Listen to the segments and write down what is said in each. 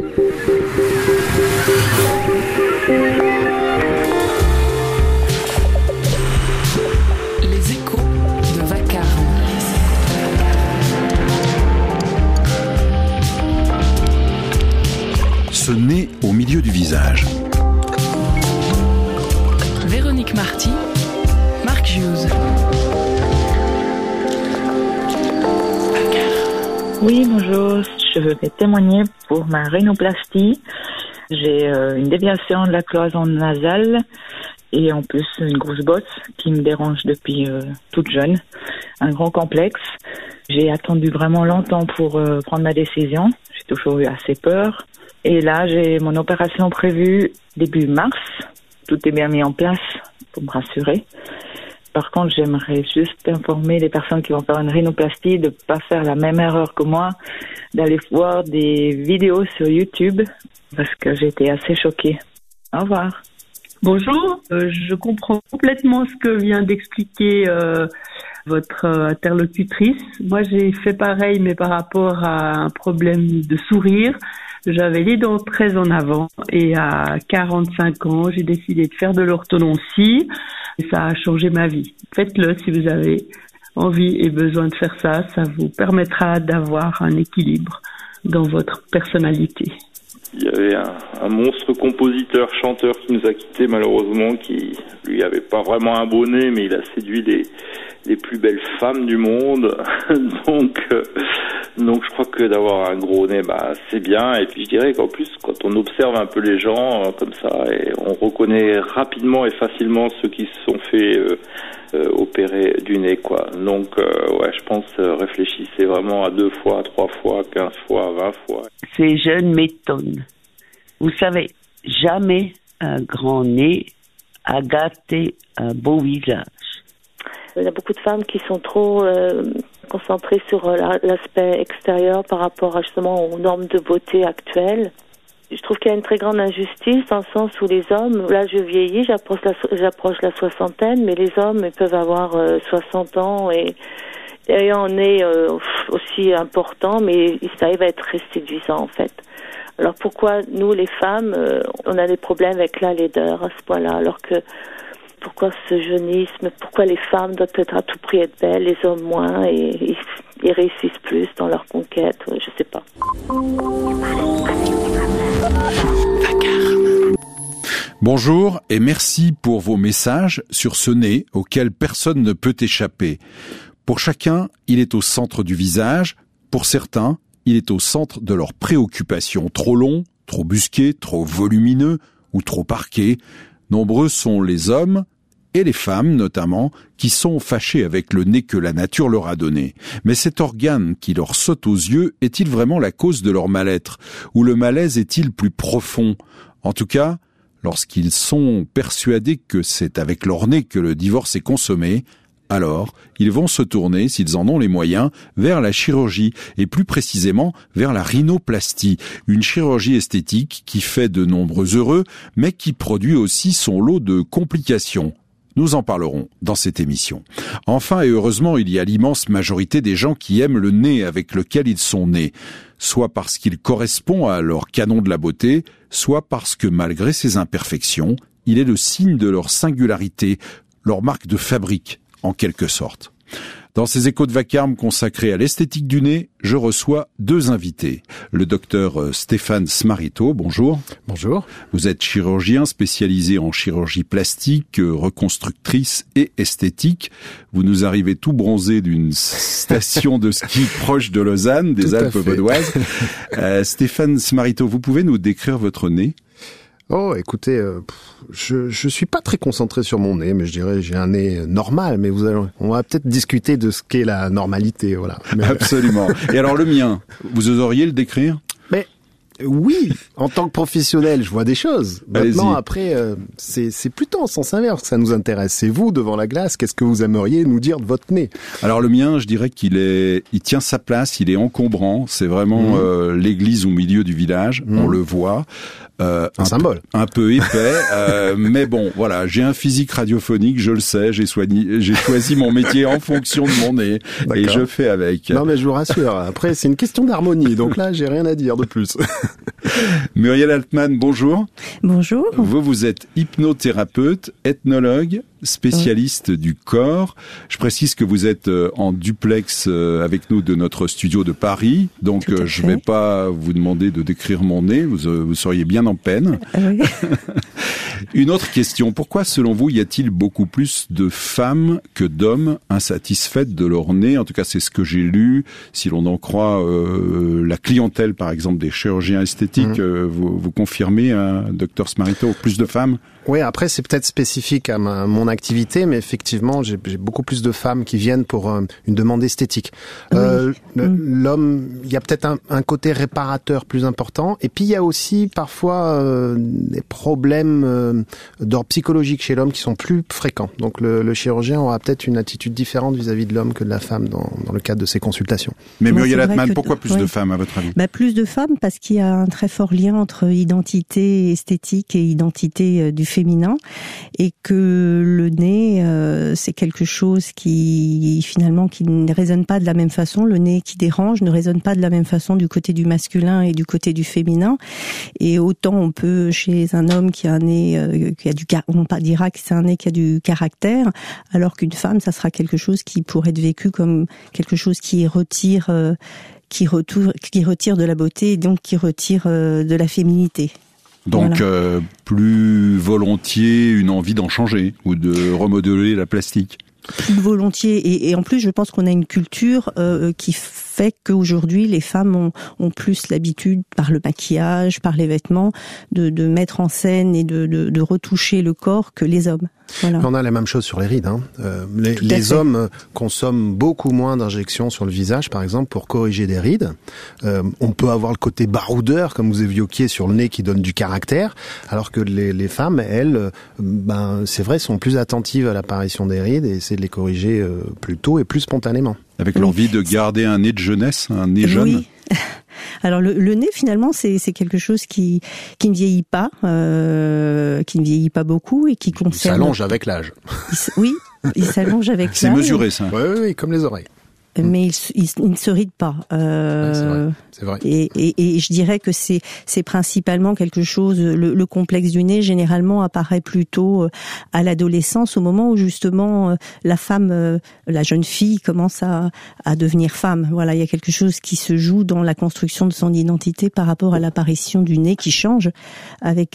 Les échos de Vacarme. Ce nez au milieu du visage. Véronique Marty, Marc Giuse. Oui, bonjour. Je vais témoigner pour ma rhinoplastie. J'ai une déviation de la cloison nasale et en plus une grosse bosse qui me dérange depuis toute jeune. Un grand complexe. J'ai attendu vraiment longtemps pour prendre ma décision. J'ai toujours eu assez peur. Et là, j'ai mon opération prévue début mars. Tout est bien mis en place pour me rassurer. Par contre, j'aimerais juste informer les personnes qui vont faire une rhinoplastie de ne pas faire la même erreur que moi, d'aller voir des vidéos sur YouTube, parce que j'ai été assez choquée. Au revoir. Bonjour, je comprends complètement ce que vient d'expliquer votre interlocutrice. Moi, j'ai fait pareil, mais par rapport à un problème de sourire. J'avais les dents très en avant et à 45 ans, j'ai décidé de faire de l'orthodontie et ça a changé ma vie. Faites-le si vous avez envie et besoin de faire ça. Ça vous permettra d'avoir un équilibre dans votre personnalité. Il y avait un monstre compositeur, chanteur qui nous a quittés malheureusement, qui lui avait pas vraiment un beau nez, mais il a séduit les plus belles femmes du monde. Donc je crois que d'avoir un gros nez, c'est bien. Et puis je dirais qu'en plus, quand on observe un peu les gens comme ça, et on reconnaît rapidement et facilement ceux qui se sont fait opérer du nez, quoi. Donc je pense réfléchissez vraiment à 2 fois, 3 fois, 15 fois, 20 fois. Ces jeunes m'étonnent. Vous savez, jamais un grand nez a gâté un beau visage. Il y a beaucoup de femmes qui sont trop concentrées sur l'aspect extérieur par rapport justement aux normes de beauté actuelles. Je trouve qu'il y a une très grande injustice dans le sens où les hommes, là je vieillis, j'approche la soixantaine, mais les hommes ils peuvent avoir 60 ans et un nez aussi important, mais ça arrive à être très séduisant en fait. Alors pourquoi nous les femmes, on a des problèmes avec la laideur à ce point-là, alors que pourquoi ce jeunisme, pourquoi les femmes doivent être à tout prix être belles, les hommes moins, et ils réussissent plus dans leur conquête, je sais pas. Bonjour et merci pour vos messages sur ce nez auquel personne ne peut échapper. Pour chacun, il est au centre du visage. Pour certains, il est au centre de leurs préoccupations. Trop long, trop busqué, trop volumineux ou trop arqué. Nombreux sont les hommes et les femmes notamment qui sont fâchés avec le nez que la nature leur a donné. Mais cet organe qui leur saute aux yeux est-il vraiment la cause de leur mal-être? Ou le malaise est-il plus profond? En tout cas, lorsqu'ils sont persuadés que c'est avec leur nez que le divorce est consommé, alors ils vont se tourner, s'ils en ont les moyens, vers la chirurgie, et plus précisément vers la rhinoplastie, une chirurgie esthétique qui fait de nombreux heureux, mais qui produit aussi son lot de complications. Nous en parlerons dans cette émission. Enfin et heureusement, il y a l'immense majorité des gens qui aiment le nez avec lequel ils sont nés, soit parce qu'il correspond à leur canon de la beauté, soit parce que malgré ses imperfections, il est le signe de leur singularité, leur marque de fabrique, en quelque sorte. Dans ces échos de vacarme consacrés à l'esthétique du nez, je reçois 2 invités. Le docteur Stéphane Smarito, bonjour. Bonjour. Vous êtes chirurgien spécialisé en chirurgie plastique, reconstructrice et esthétique. Vous nous arrivez tout bronzé d'une station de ski proche de Lausanne, des Alpes vaudoises. Stéphane Smarito, vous pouvez nous décrire votre nez ? Oh, écoutez, je suis pas très concentré sur mon nez, mais je dirais j'ai un nez normal, mais on va peut-être discuter de ce qu'est la normalité, voilà. Mais... Absolument. Et alors le mien, vous oseriez le décrire ? Mais oui, en tant que professionnel, je vois des choses. Maintenant, après, c'est plutôt en sens inverse que ça nous intéresse. C'est vous, devant la glace, qu'est-ce que vous aimeriez nous dire de votre nez ? Alors le mien, je dirais il tient sa place, il est encombrant. C'est vraiment l'église au milieu du village, on le voit. Un symbole. Un peu épais, mais bon, voilà, j'ai un physique radiophonique, je le sais, j'ai choisi mon métier en fonction de mon nez, et je fais avec. Non mais je vous rassure, après c'est une question d'harmonie, donc là j'ai rien à dire de plus. Muriel Altman, bonjour. Bonjour. Vous êtes hypnothérapeute, ethnologue, spécialiste du corps. Je précise que vous êtes en duplex avec nous de notre studio de Paris. Donc je ne vais pas vous demander de décrire mon nez, vous seriez bien en peine. Oui. Une autre question, pourquoi selon vous y a-t-il beaucoup plus de femmes que d'hommes insatisfaites de leur nez? En tout cas c'est ce que j'ai lu, si l'on en croit la clientèle par exemple des chirurgiens esthétiques. Vous confirmez, Dr Smarito, plus de femmes? Oui, après c'est peut-être spécifique à mon activité, mais effectivement j'ai beaucoup plus de femmes qui viennent pour une demande esthétique. L'homme, il y a peut-être un côté réparateur plus important, et puis il y a aussi parfois des problèmes d'ordre psychologique chez l'homme qui sont plus fréquents. Donc le chirurgien aura peut-être une attitude différente vis-à-vis de l'homme que de la femme dans le cadre de ses consultations. Mais Muriel Altman, pourquoi plus de femmes à votre avis? Plus de femmes parce qu'il y a un très fort lien entre identité esthétique et identité du féminin, et que le nez c'est quelque chose qui finalement qui ne résonne pas de la même façon. Le nez qui dérange ne résonne pas de la même façon du côté du masculin et du côté du féminin. Et autant on peut chez un homme qui a un nez on dira que c'est un nez qui a du caractère, alors qu'une femme ça sera quelque chose qui pourrait être vécu comme quelque chose qui retire de la beauté et donc qui retire de la féminité. Donc voilà. Plus volontiers une envie d'en changer ou de remodeler la plastique. Plus volontiers, et en plus je pense qu'on a une culture qui fait qu'aujourd'hui les femmes ont plus l'habitude par le maquillage, par les vêtements, de mettre en scène et de retoucher le corps que les hommes. Voilà. On a la même chose sur les rides. Les hommes consomment beaucoup moins d'injections sur le visage, par exemple, pour corriger des rides. On peut avoir le côté baroudeur, comme vous évoquiez, sur le nez qui donne du caractère, alors que les femmes, elles, c'est vrai, sont plus attentives à l'apparition des rides et essaient de les corriger plus tôt et plus spontanément. Avec l'envie de garder un nez de jeunesse, un nez jeune. Oui. Alors le nez finalement c'est quelque chose qui ne vieillit pas, beaucoup et qui conserve. Il s'allonge avec l'âge. Oui, il s'allonge avec l'âge. C'est mesuré ça. Oui, comme les oreilles. Mais il ne se ride pas. C'est vrai. Et je dirais que c'est principalement quelque chose. Le complexe du nez généralement apparaît plutôt à l'adolescence, au moment où justement la femme, la jeune fille commence à devenir femme. Voilà, il y a quelque chose qui se joue dans la construction de son identité par rapport à l'apparition du nez qui change avec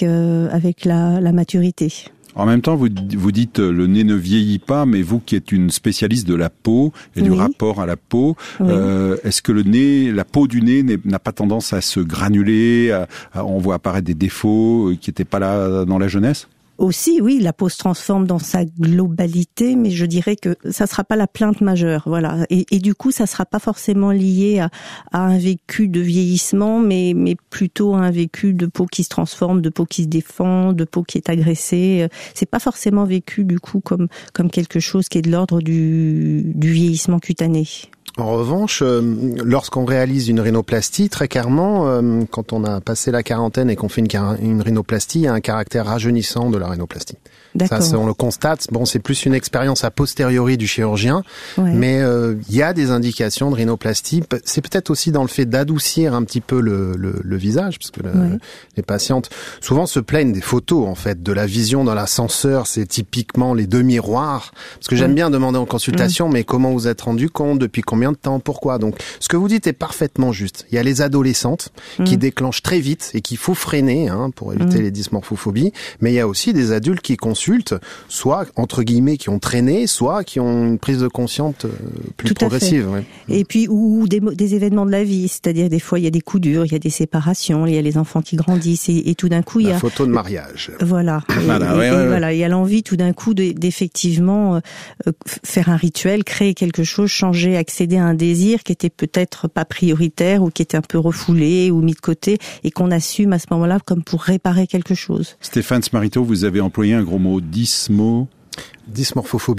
la maturité. En même temps, vous dites le nez ne vieillit pas, mais vous qui êtes une spécialiste de la peau et du rapport à la peau, est-ce que la peau du nez n'a pas tendance à se granuler, on voit apparaître des défauts qui n'étaient pas là dans la jeunesse ? Aussi, oui, la peau se transforme dans sa globalité, mais je dirais que ça sera pas la plainte majeure, voilà. Et du coup, ça sera pas forcément lié à un vécu de vieillissement, mais plutôt à un vécu de peau qui se transforme, de peau qui se défend, de peau qui est agressée. C'est pas forcément vécu du coup comme quelque chose qui est de l'ordre du vieillissement cutané. En revanche, lorsqu'on réalise une rhinoplastie, très clairement, quand on a passé la quarantaine et qu'on fait une rhinoplastie, il y a un caractère rajeunissant de la rhinoplastie. D'accord. Ça, on le constate. Bon, c'est plus une expérience a posteriori du chirurgien, mais il y a des indications de rhinoplastie. C'est peut-être aussi dans le fait d'adoucir un petit peu le visage, parce que les patientes souvent se plaignent des photos, en fait, de la vision dans l'ascenseur. C'est typiquement les deux miroirs. Parce que j'aime bien demander en consultation, mais comment vous êtes rendu compte, depuis combien de temps, pourquoi? Donc, ce que vous dites est parfaitement juste. Il y a les adolescentes qui déclenchent très vite et qu'il faut freiner pour éviter les dysmorphophobies, mais il y a aussi des adultes qui consultent, soit entre guillemets qui ont traîné, soit qui ont une prise de conscience plus progressive. Ouais. Et puis ou des événements de la vie, c'est-à-dire des fois il y a des coups durs, il y a des séparations, il y a les enfants qui grandissent et tout d'un coup il y a la photo de mariage. Voilà. Voilà, il y a l'envie tout d'un coup d'effectivement faire un rituel, créer quelque chose, changer, accéder à un désir qui était peut-être pas prioritaire ou qui était un peu refoulé ou mis de côté et qu'on assume à ce moment-là comme pour réparer quelque chose. Stéphane Smarito, vous avez employé un gros mot, dysmorphophobie.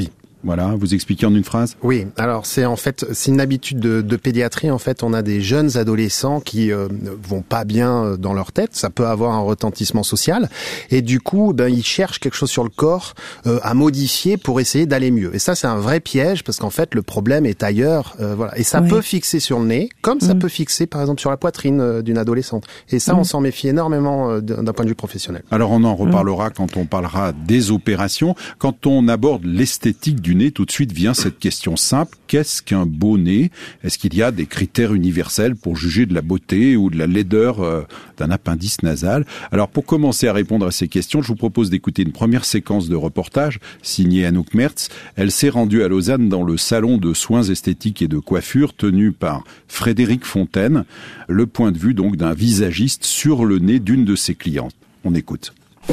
Voilà, vous expliquez en une phrase? Oui, alors c'est une habitude de pédiatrie. En fait, on a des jeunes adolescents qui vont pas bien dans leur tête. Ça peut avoir un retentissement social. Et du coup, ils cherchent quelque chose sur le corps à modifier pour essayer d'aller mieux. Et ça, c'est un vrai piège parce qu'en fait, le problème est ailleurs. Voilà. Et ça peut fixer sur le nez, comme ça peut fixer, par exemple, sur la poitrine d'une adolescente. Et ça, on s'en méfie énormément d'un point de vue professionnel. Alors, on en reparlera quand on parlera des opérations. Quand on aborde l'esthétique du nez, tout de suite vient cette question simple. Qu'est-ce qu'un beau nez? Est-ce qu'il y a des critères universels pour juger de la beauté ou de la laideur d'un appendice nasal? Alors, pour commencer à répondre à ces questions, je vous propose d'écouter une première séquence de reportage signée Anouk Mertz. Elle s'est rendue à Lausanne dans le salon de soins esthétiques et de coiffure tenu par Frédéric Fontaine. Le point de vue donc d'un visagiste sur le nez d'une de ses clientes. On écoute.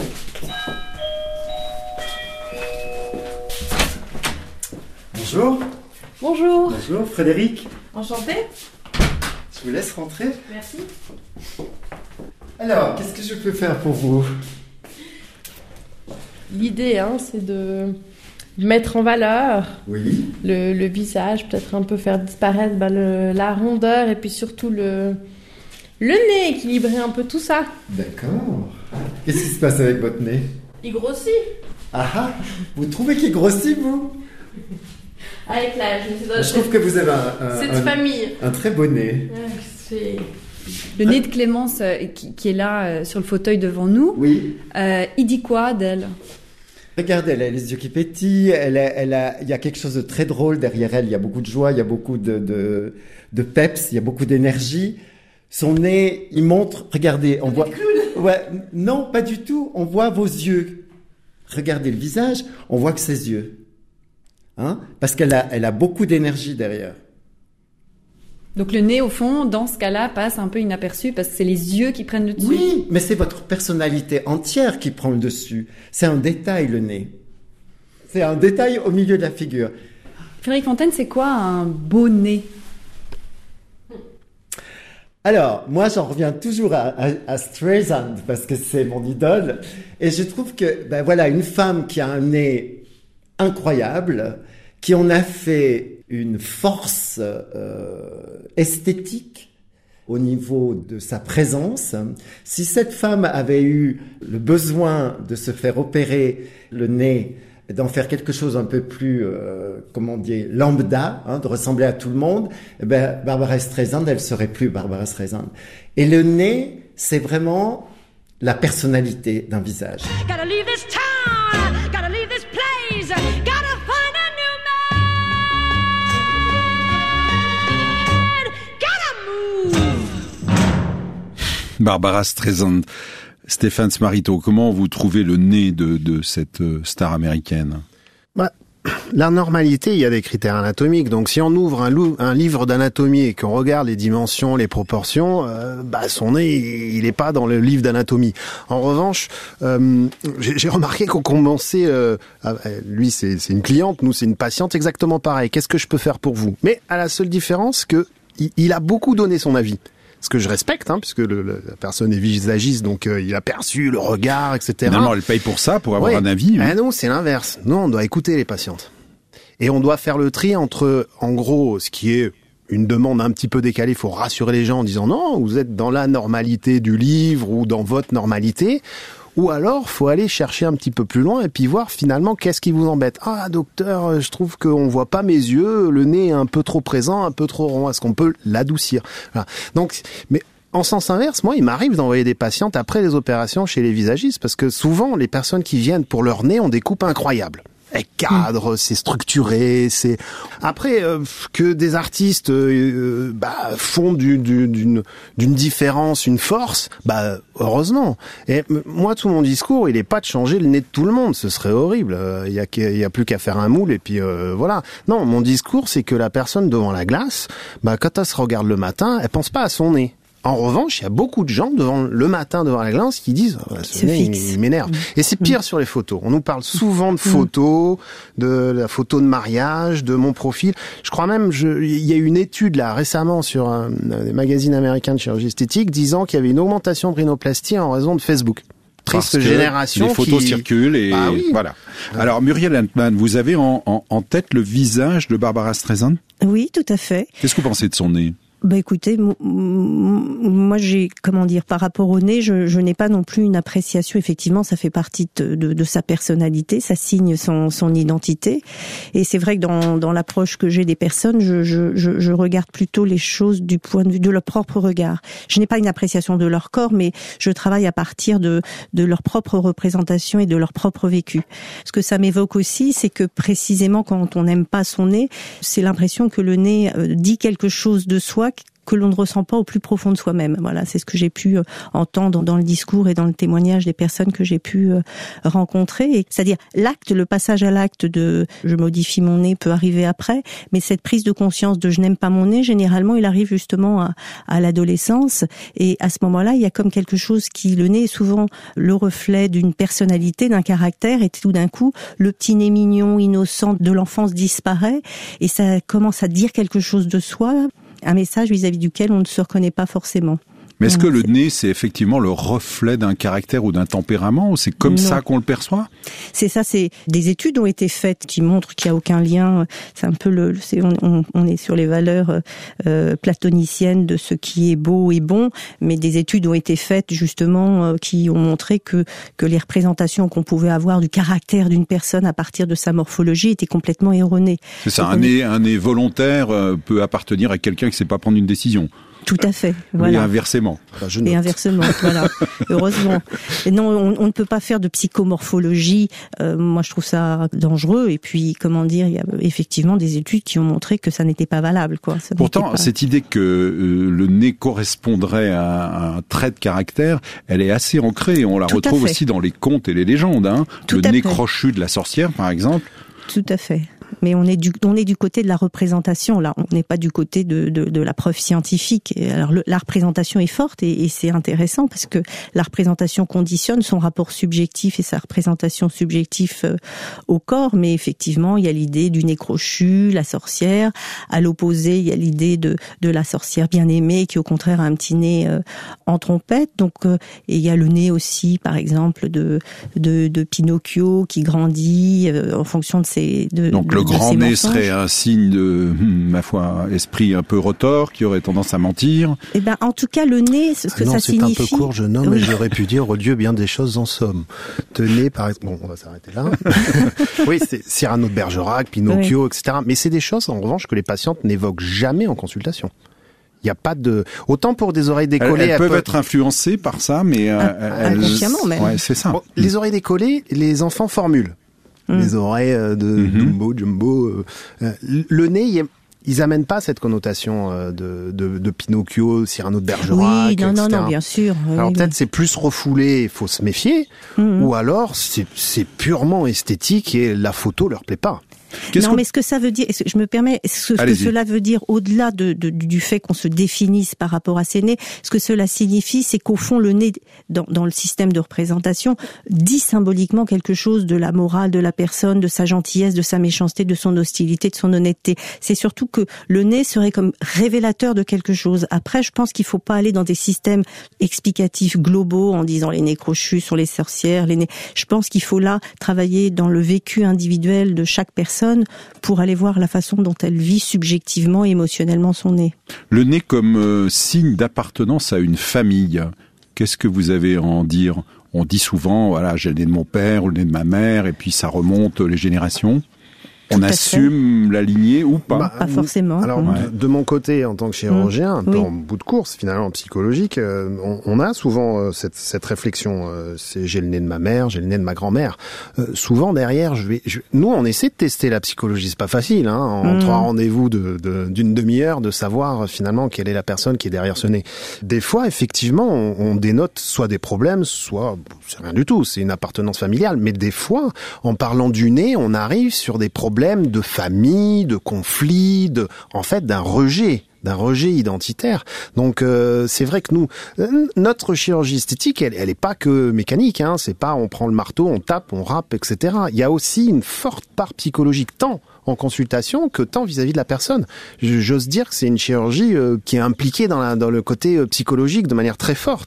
Bonjour. Bonjour. Bonjour, Frédéric. Enchantée. Je vous laisse rentrer. Merci. Alors, qu'est-ce que je peux faire pour vous? L'idée, c'est de mettre en valeur le visage, peut-être un peu faire disparaître la rondeur et puis surtout le nez, équilibrer un peu tout ça. D'accord. Qu'est-ce qui se passe avec votre nez? Il grossit. Ah, vous trouvez qu'il grossit, vous? Avec l'âge. Je trouve que vous avez un très beau nez. Le nez de Clémence qui est là sur le fauteuil devant nous, il dit quoi d'elle? Regardez, elle a les yeux qui pétillent, il y a quelque chose de très drôle derrière elle, il y a beaucoup de joie, il y a beaucoup de peps, il y a beaucoup d'énergie. Son nez, il montre, regardez, on voit... Ouais, non, pas du tout, on voit vos yeux. Regardez le visage, on voit que ses yeux. Parce qu'elle a beaucoup d'énergie derrière. Donc le nez, au fond, dans ce cas-là, passe un peu inaperçu parce que c'est les yeux qui prennent le dessus. Oui, mais c'est votre personnalité entière qui prend le dessus. C'est un détail, le nez. C'est un détail au milieu de la figure. Frédéric Fontaine, c'est quoi un beau nez? Alors, moi, j'en reviens toujours à Streisand parce que c'est mon idole. Et je trouve que, une femme qui a un nez incroyable, qui en a fait une force esthétique au niveau de sa présence. Si cette femme avait eu le besoin de se faire opérer le nez, d'en faire quelque chose un peu plus, lambda, de ressembler à tout le monde, Barbara Streisand, elle serait plus Barbara Streisand. Et le nez, c'est vraiment la personnalité d'un visage. Gotta leave this town, gotta leave this place, gotta find a new man, gotta move. Barbara Streisand. Stéphane Smarito, comment vous trouvez le nez de cette star américaine? La normalité, il y a des critères anatomiques. Donc, si on ouvre un livre d'anatomie et qu'on regarde les dimensions, les proportions, son nez, il est pas dans le livre d'anatomie. En revanche, j'ai remarqué qu'on commençait, lui, c'est une cliente, nous, c'est une patiente, exactement pareil. Qu'est-ce que je peux faire pour vous? Mais à la seule différence que il a beaucoup donné son avis. Ce que je respecte, puisque la personne est visagiste, donc il a perçu le regard, etc. Finalement, elle paye pour ça, pour avoir un avis. Ah non, c'est l'inverse. Nous, on doit écouter les patientes. Et on doit faire le tri entre, en gros, ce qui est une demande un petit peu décalée, il faut rassurer les gens en disant non, vous êtes dans la normalité du livre ou dans votre normalité. Ou alors, faut aller chercher un petit peu plus loin et puis voir finalement qu'est-ce qui vous embête. Ah, docteur, je trouve qu'on voit pas mes yeux, le nez est un peu trop présent, un peu trop rond. Est-ce qu'on peut l'adoucir? Voilà. Donc, mais en sens inverse, moi, il m'arrive d'envoyer des patientes après les opérations chez les visagistes parce que souvent, les personnes qui viennent pour leur nez ont des coupes incroyables. C'est cadre, c'est structuré, c'est après que des artistes font d'une différence une force, heureusement. Et moi tout mon discours, il est pas de changer le nez de tout le monde, ce serait horrible. Il y a plus qu'à faire un moule et puis voilà. Non, mon discours c'est que la personne devant la glace, quand elle se regarde le matin, elle pense pas à son nez. En revanche, il y a beaucoup de gens le matin devant la glace qui disent ce nez, il m'énerve. Et c'est pire sur les photos. On nous parle souvent de photos, de la photo de mariage, de mon profil. Je crois même, il y a eu une étude là récemment sur des magazines américains de chirurgie esthétique disant qu'il y avait une augmentation de rhinoplastie en raison de Facebook. triste génération. Les photos circulent et voilà. Alors Muriel Antman, vous avez en tête le visage de Barbara Streisand ? Oui, tout à fait. Qu'est-ce que vous pensez de son nez ? Écoutez, moi par rapport au nez, je n'ai pas non plus une appréciation. Effectivement, ça fait partie de sa personnalité, ça signe son identité. Et c'est vrai que dans l'approche que j'ai des personnes, je regarde plutôt les choses du point de vue de leur propre regard. Je n'ai pas une appréciation de leur corps, mais je travaille à partir de leur propre représentation et de leur propre vécu. Ce que ça m'évoque aussi, c'est que précisément quand on n'aime pas son nez, c'est l'impression que le nez dit quelque chose de soi que l'on ne ressent pas au plus profond de soi-même. Voilà, c'est ce que j'ai pu entendre dans le discours et dans le témoignage des personnes que j'ai pu rencontrer. Et, c'est-à-dire le passage à l'acte de je modifie mon nez peut arriver après, mais cette prise de conscience de je n'aime pas mon nez, généralement, il arrive justement à l'adolescence. Et à ce moment-là, il y a comme quelque chose le nez est souvent le reflet d'une personnalité, d'un caractère, et tout d'un coup, le petit nez mignon, innocent de l'enfance disparaît, et ça commence à dire quelque chose de soi, un message vis-à-vis duquel on ne se reconnaît pas forcément. Mais est-ce que le nez, c'est effectivement le reflet d'un caractère ou d'un tempérament, ou c'est comme ça qu'on le perçoit ? C'est ça, c'est des études ont été faites qui montrent qu'il n'y a aucun lien. C'est un peu on est sur les valeurs platoniciennes de ce qui est beau et bon, mais des études ont été faites justement qui ont montré que les représentations qu'on pouvait avoir du caractère d'une personne à partir de sa morphologie étaient complètement erronées. C'est ça, un nez volontaire peut appartenir à quelqu'un qui ne sait pas prendre une décision. Tout à fait, voilà. Et inversement. Et inversement, voilà. Heureusement. Et non, on ne peut pas faire de psychomorphologie. Moi, je trouve ça dangereux. Et puis, il y a effectivement des études qui ont montré que ça n'était pas valable, quoi. Pourtant, cette idée que le nez correspondrait à un trait de caractère, elle est assez ancrée. On la retrouve aussi dans les contes et les légendes, hein. Le nez crochu de la sorcière, par exemple. Tout à fait. Mais on est du côté de la représentation, là. On n'est pas du côté de la preuve scientifique. Et alors, la représentation est forte et c'est intéressant parce que la représentation conditionne son rapport subjectif et sa représentation subjective au corps. Mais effectivement, il y a l'idée du nez crochu, la sorcière. À l'opposé, il y a l'idée de la sorcière bien aimée qui, au contraire, a un petit nez en trompette. Donc, et il y a le nez aussi, par exemple, de Pinocchio qui grandit en fonction de ses le grand nez serait un signe de, ma foi, esprit un peu retors, qui aurait tendance à mentir. Eh ben, en tout cas, le nez, ce que ça signifie... c'est un peu court, jeune homme, mais j'aurais pu dire, oh Dieu, bien des choses en somme. Tenez, par exemple, bon, on va s'arrêter là. Oui, c'est Cyrano de Bergerac, Pinocchio, etc. Mais c'est des choses, en revanche, que les patientes n'évoquent jamais en consultation. Il n'y a pas de... Autant pour des oreilles décollées... Elles peuvent être influencées par ça, mais... inconsciemment, même. Ouais, c'est ça. Bon, les oreilles décollées, les enfants formulent. Les oreilles de Jumbo. Le nez, ils amènent pas cette connotation de Pinocchio, Cyrano de Bergerac, oui, etc. non, bien sûr. Alors peut-être c'est plus refoulé, il faut se méfier, ou alors c'est purement esthétique et la photo leur plaît pas. Mais ce que ça veut dire, je me permets, ce que cela veut dire au-delà du fait qu'on se définisse par rapport à ces nez, ce que cela signifie, c'est qu'au fond, le nez, dans le système de représentation, dit symboliquement quelque chose de la morale de la personne, de sa gentillesse, de sa méchanceté, de son hostilité, de son honnêteté. C'est surtout que le nez serait comme révélateur de quelque chose. Après, je pense qu'il faut pas aller dans des systèmes explicatifs globaux en disant les nez crochus sont les sorcières, les nez. Je pense qu'il faut là travailler dans le vécu individuel de chaque personne pour aller voir la façon dont elle vit subjectivement et émotionnellement son nez. Le nez comme signe d'appartenance à une famille, qu'est-ce que vous avez à en dire ? On dit souvent, voilà, j'ai le nez de mon père ou le nez de ma mère, et puis ça remonte les générations. On assume la lignée ou pas? Pas forcément. Alors, de mon côté, en tant que chirurgien, un peu en bout de course, finalement, psychologique, on a souvent cette réflexion. J'ai le nez de ma mère, j'ai le nez de ma grand-mère. Souvent, derrière, nous, on essaie de tester la psychologie. C'est pas facile, hein, en 3 rendez-vous d'une demi-heure, de savoir, finalement, quelle est la personne qui est derrière ce nez. Des fois, effectivement, on dénote soit des problèmes, soit, c'est rien du tout, c'est une appartenance familiale. Mais des fois, en parlant du nez, on arrive sur des problèmes de famille, de conflit, en fait, d'un rejet identitaire. Donc c'est vrai que nous, notre chirurgie esthétique, elle est pas que mécanique, hein. C'est pas on prend le marteau, on tape, on râpe, etc. Il y a aussi une forte part psychologique, tant en consultation que tant vis-à-vis de la personne. J'ose dire que c'est une chirurgie qui est impliquée dans le côté psychologique de manière très forte, oui.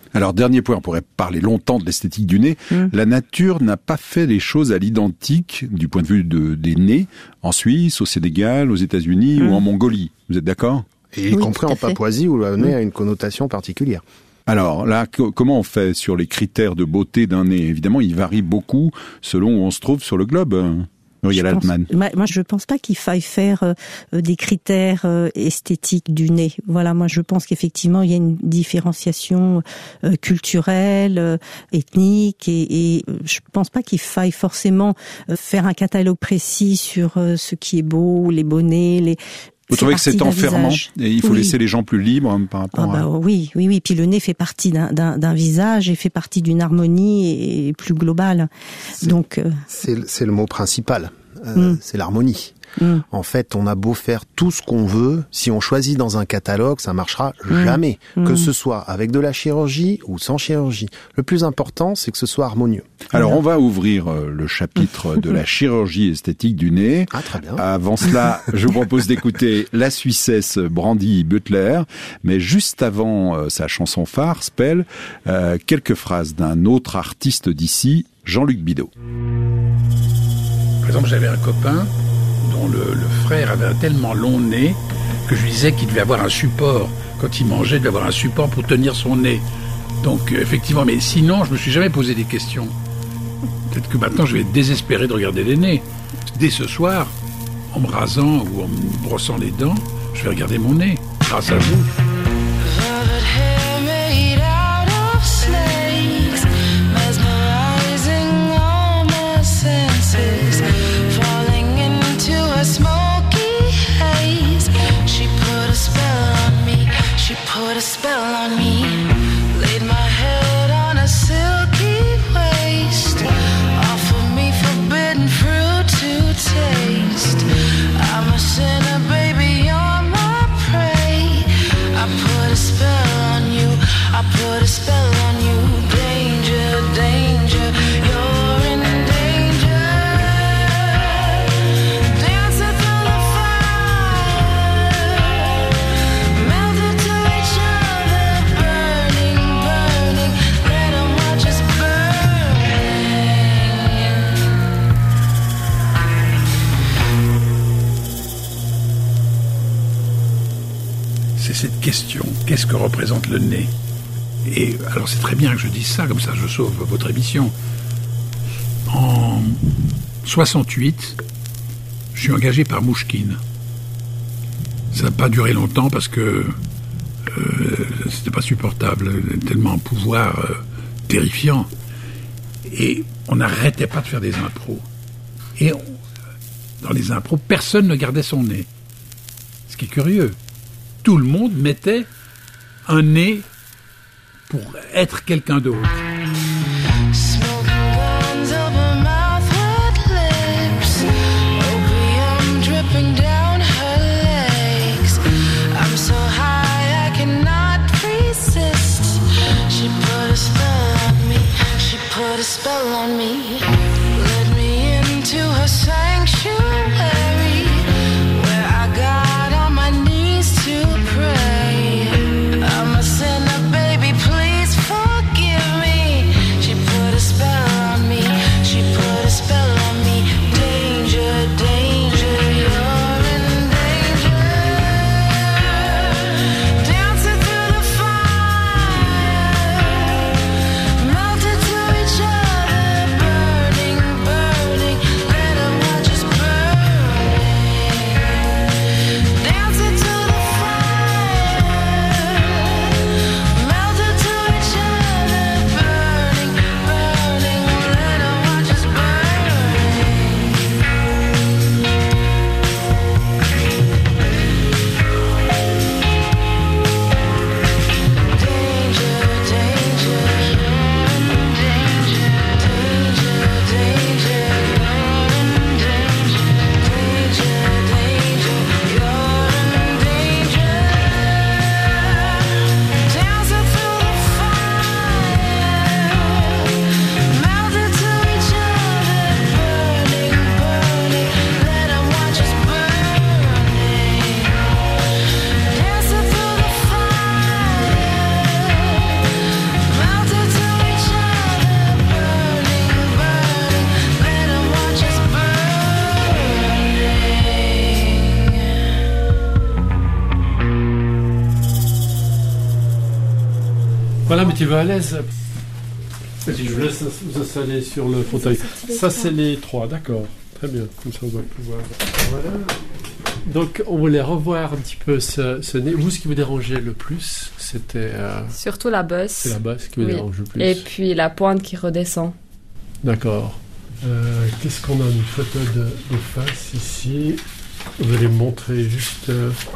Alors, dernier point, on pourrait parler longtemps de l'esthétique du nez. La nature n'a pas fait les choses à l'identique du point de vue des nez en Suisse, au Sénégal, aux États-Unis ou en Mongolie. Vous êtes d'accord ? Et y compris en Papouasie où le nez a une connotation particulière. Alors là, comment on fait sur les critères de beauté d'un nez ? Évidemment, ils varient beaucoup selon où on se trouve sur le globe. Muriel Altman. Moi, je pense pas qu'il faille faire des critères esthétiques du nez. Voilà, moi, je pense qu'effectivement, il y a une différenciation culturelle, ethnique, et je pense pas qu'il faille forcément faire un catalogue précis sur ce qui est beau, les beaux nez, Vous trouvez que c'est enfermant et il faut laisser les gens plus libres par rapport à... Oui. Puis le nez fait partie d'un visage et fait partie d'une harmonie et plus globale. Donc c'est le mot principal. C'est l'harmonie. En fait, on a beau faire tout ce qu'on veut, si on choisit dans un catalogue, ça marchera jamais. Que ce soit avec de la chirurgie ou sans chirurgie. Le plus important, c'est que ce soit harmonieux. Alors, on va ouvrir le chapitre de la chirurgie esthétique du nez. Ah, très bien. Avant cela, je vous propose d'écouter la Suissesse Brandy Butler. Mais juste avant sa chanson phare, Spell, quelques phrases d'un autre artiste d'ici, Jean-Luc Bidault. Par exemple, j'avais un copain dont le frère avait un tellement long nez que je lui disais qu'il devait avoir un support. Quand il mangeait, il devait avoir un support pour tenir son nez. Donc, effectivement, mais sinon, je me suis jamais posé des questions. Peut-être que maintenant, je vais être désespéré de regarder les nez. Dès ce soir, en me rasant ou en me brossant les dents, je vais regarder mon nez, grâce à vous. Put a spell on me, laid my head on a silky waist, offered me forbidden fruit to taste. I'm a sinner, baby, you're my prey. I put a spell on you, I put a spell on you. Danger, danger, you're in danger. Dancing through the fire, melted to each other, burning, burning. Let them watch us C'est cette question, qu'est-ce que représente le nez ? Et alors c'est très bien que je dise ça, comme ça je sauve votre émission. En 68, je suis engagé par Mouchkine. Ça n'a pas duré longtemps parce que c'était pas supportable, tellement un pouvoir terrifiant. Et on n'arrêtait pas de faire des impros. Et dans les impros, personne ne gardait son nez. Ce qui est curieux. Tout le monde mettait un nez pour être quelqu'un d'autre. Melted to each other, burning. petit peu à l'aise. Je vous laisse vous installer sur le fauteuil. Ça, c'est les 3, d'accord. Très bien, comme ça on va pouvoir... Voilà. Donc, on voulait revoir un petit peu ce nez. Vous, ce qui vous dérangeait le plus, c'était... Surtout la bosse. C'est la bosse qui vous dérange le plus. Et puis la pointe qui redescend. D'accord. Qu'est-ce qu'on a? Une photo de face ici. Vous allez me montrer juste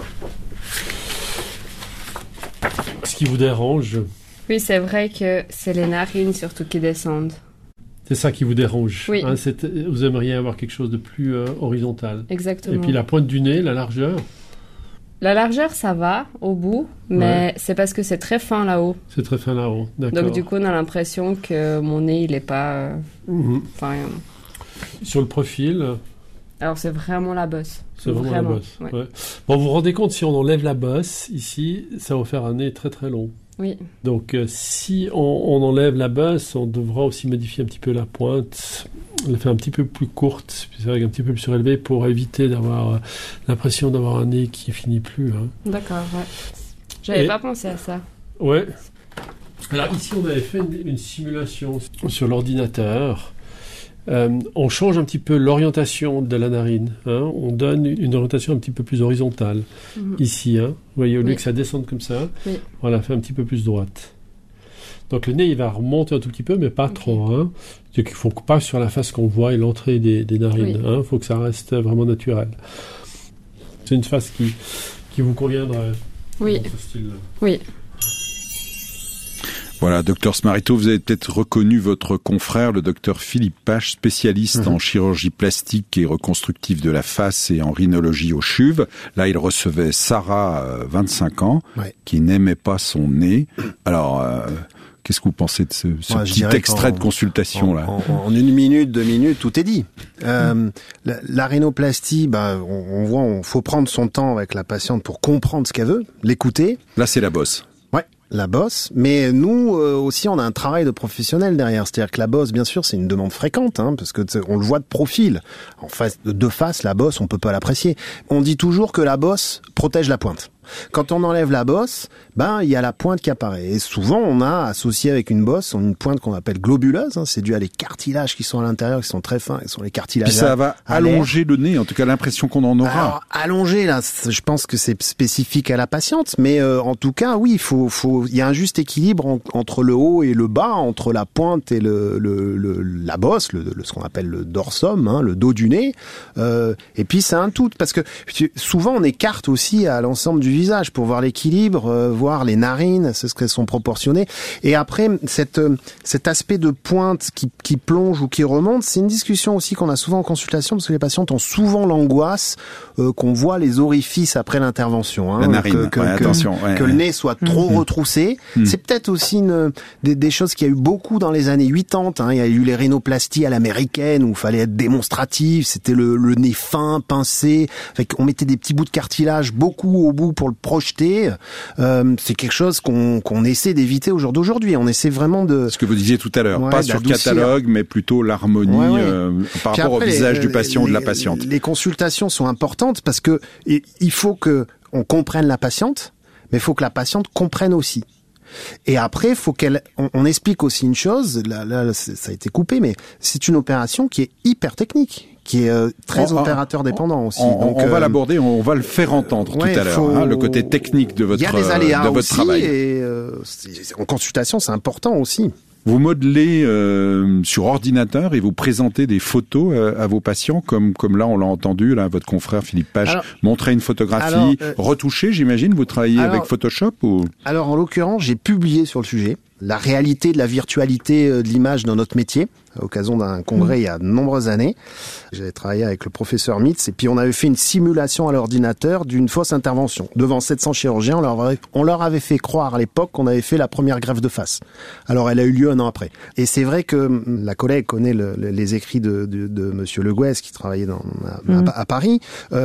ce qui vous dérange. Oui, c'est vrai que c'est les narines surtout qui descendent. C'est ça qui vous dérange. Oui. Hein, vous aimeriez avoir quelque chose de plus horizontal. Exactement. Et puis la pointe du nez, la largeur? La largeur, ça va au bout, mais c'est parce que c'est très fin là-haut. C'est très fin là-haut, d'accord. Donc du coup, on a l'impression que mon nez, il n'est pas... Sur le profil? Alors c'est vraiment la bosse. C'est vraiment la bosse. Ouais. Ouais. Bon, vous vous rendez compte, si on enlève la bosse, ici, ça va faire un nez très très long. Oui. Donc si on enlève la bosse, on devra aussi modifier un petit peu la pointe, la faire un petit peu plus courte, un petit peu plus surélevée pour éviter d'avoir l'impression d'avoir un nez qui finit plus. Hein. D'accord, ouais. J'avais pas pensé à ça. Ouais. Alors ici, on avait fait une simulation sur l'ordinateur. On change un petit peu l'orientation de la narine. Hein. On donne une orientation un petit peu plus horizontale. Ici, hein. Vous voyez, au lieu que ça descende comme ça, on la fait un petit peu plus droite. Donc le nez, il va remonter un tout petit peu, mais pas trop. Hein. C'est-à-dire qu'il ne faut pas sur la face qu'on voit et l'entrée des narines. Il faut que ça reste vraiment naturel. C'est une face qui vous conviendrait dans ce style-là. Oui. Voilà, docteur Smarito, vous avez peut-être reconnu votre confrère, le docteur Philippe Pache, spécialiste en chirurgie plastique et reconstructive de la face et en rhinologie au CHUV. Là, il recevait Sarah, 25 ans, qui n'aimait pas son nez. Alors, qu'est-ce que vous pensez de ce petit extrait de consultation là? En 1 minute, 2 minutes, tout est dit. La rhinoplastie, on voit, faut prendre son temps avec la patiente pour comprendre ce qu'elle veut, l'écouter. Là, c'est la bosse. La bosse, mais nous aussi on a un travail de professionnel derrière, c'est-à-dire que la bosse, bien sûr, c'est une demande fréquente, parce que on le voit de profil. En face, de face, la bosse, on peut pas l'apprécier. On dit toujours que la bosse protège la pointe. Quand on enlève la bosse, il y a la pointe qui apparaît. Et souvent, on a associé avec une bosse une pointe qu'on appelle globuleuse. C'est dû à les cartilages qui sont à l'intérieur, qui sont très fins, qui sont les cartilages. Puis ça va allonger le nez, en tout cas l'impression qu'on en aura. Alors, allonger, là, je pense que c'est spécifique à la patiente, mais en tout cas, oui, il y a un juste équilibre entre le haut et le bas, entre la pointe et la bosse, ce qu'on appelle le dorsum, le dos du nez. Et puis c'est un tout, parce que souvent on écarte aussi à l'ensemble du visage pour voir l'équilibre, voir les narines, c'est ce qu'elles sont proportionnées. Et après, cet aspect de pointe qui plonge ou qui remonte, c'est une discussion aussi qu'on a souvent en consultation, parce que les patientes ont souvent l'angoisse qu'on voit les orifices après l'intervention. La narine, attention. Que le nez soit trop retroussé. C'est peut-être aussi des choses qu'il y a eu beaucoup dans les années 80. Il y a eu les rhinoplasties à l'américaine où il fallait être démonstratif, c'était le nez fin, pincé. On mettait des petits bouts de cartilage beaucoup au bout pour le projeter. C'est quelque chose qu'on essaie d'éviter au jour d'aujourd'hui. On essaie vraiment de... Ce que vous disiez tout à l'heure, pas sur catalogue, mais plutôt l'harmonie par rapport au visage du patient ou de la patiente. Les consultations sont importantes parce que il faut que on comprenne la patiente, mais il faut que la patiente comprenne aussi. Et après, il faut on explique aussi une chose, là, ça a été coupé, mais c'est une opération qui est hyper technique, qui est très opérateur dépendant aussi. Donc, on va l'aborder, on va le faire entendre tout à l'heure, le côté technique de votre travail. Il y a des aléas aussi, et en consultation, c'est important aussi. Vous modelez sur ordinateur et vous présentez des photos à vos patients, comme là on l'a entendu, là votre confrère Philippe Pache montrait une photographie retouchée, j'imagine. Vous travaillez avec Photoshop ou? Alors en l'occurrence, j'ai publié sur le sujet la réalité de la virtualité de l'image dans notre métier, à l'occasion d'un congrès il y a de nombreuses années. J'avais travaillé avec le professeur Mitz et puis on avait fait une simulation à l'ordinateur d'une fausse intervention. Devant 700 chirurgiens, on leur avait fait croire à l'époque qu'on avait fait la première greffe de face. Alors elle a eu lieu 1 an après. Et c'est vrai que la collègue connaît les écrits de monsieur Le Gouès qui travaillait à Paris.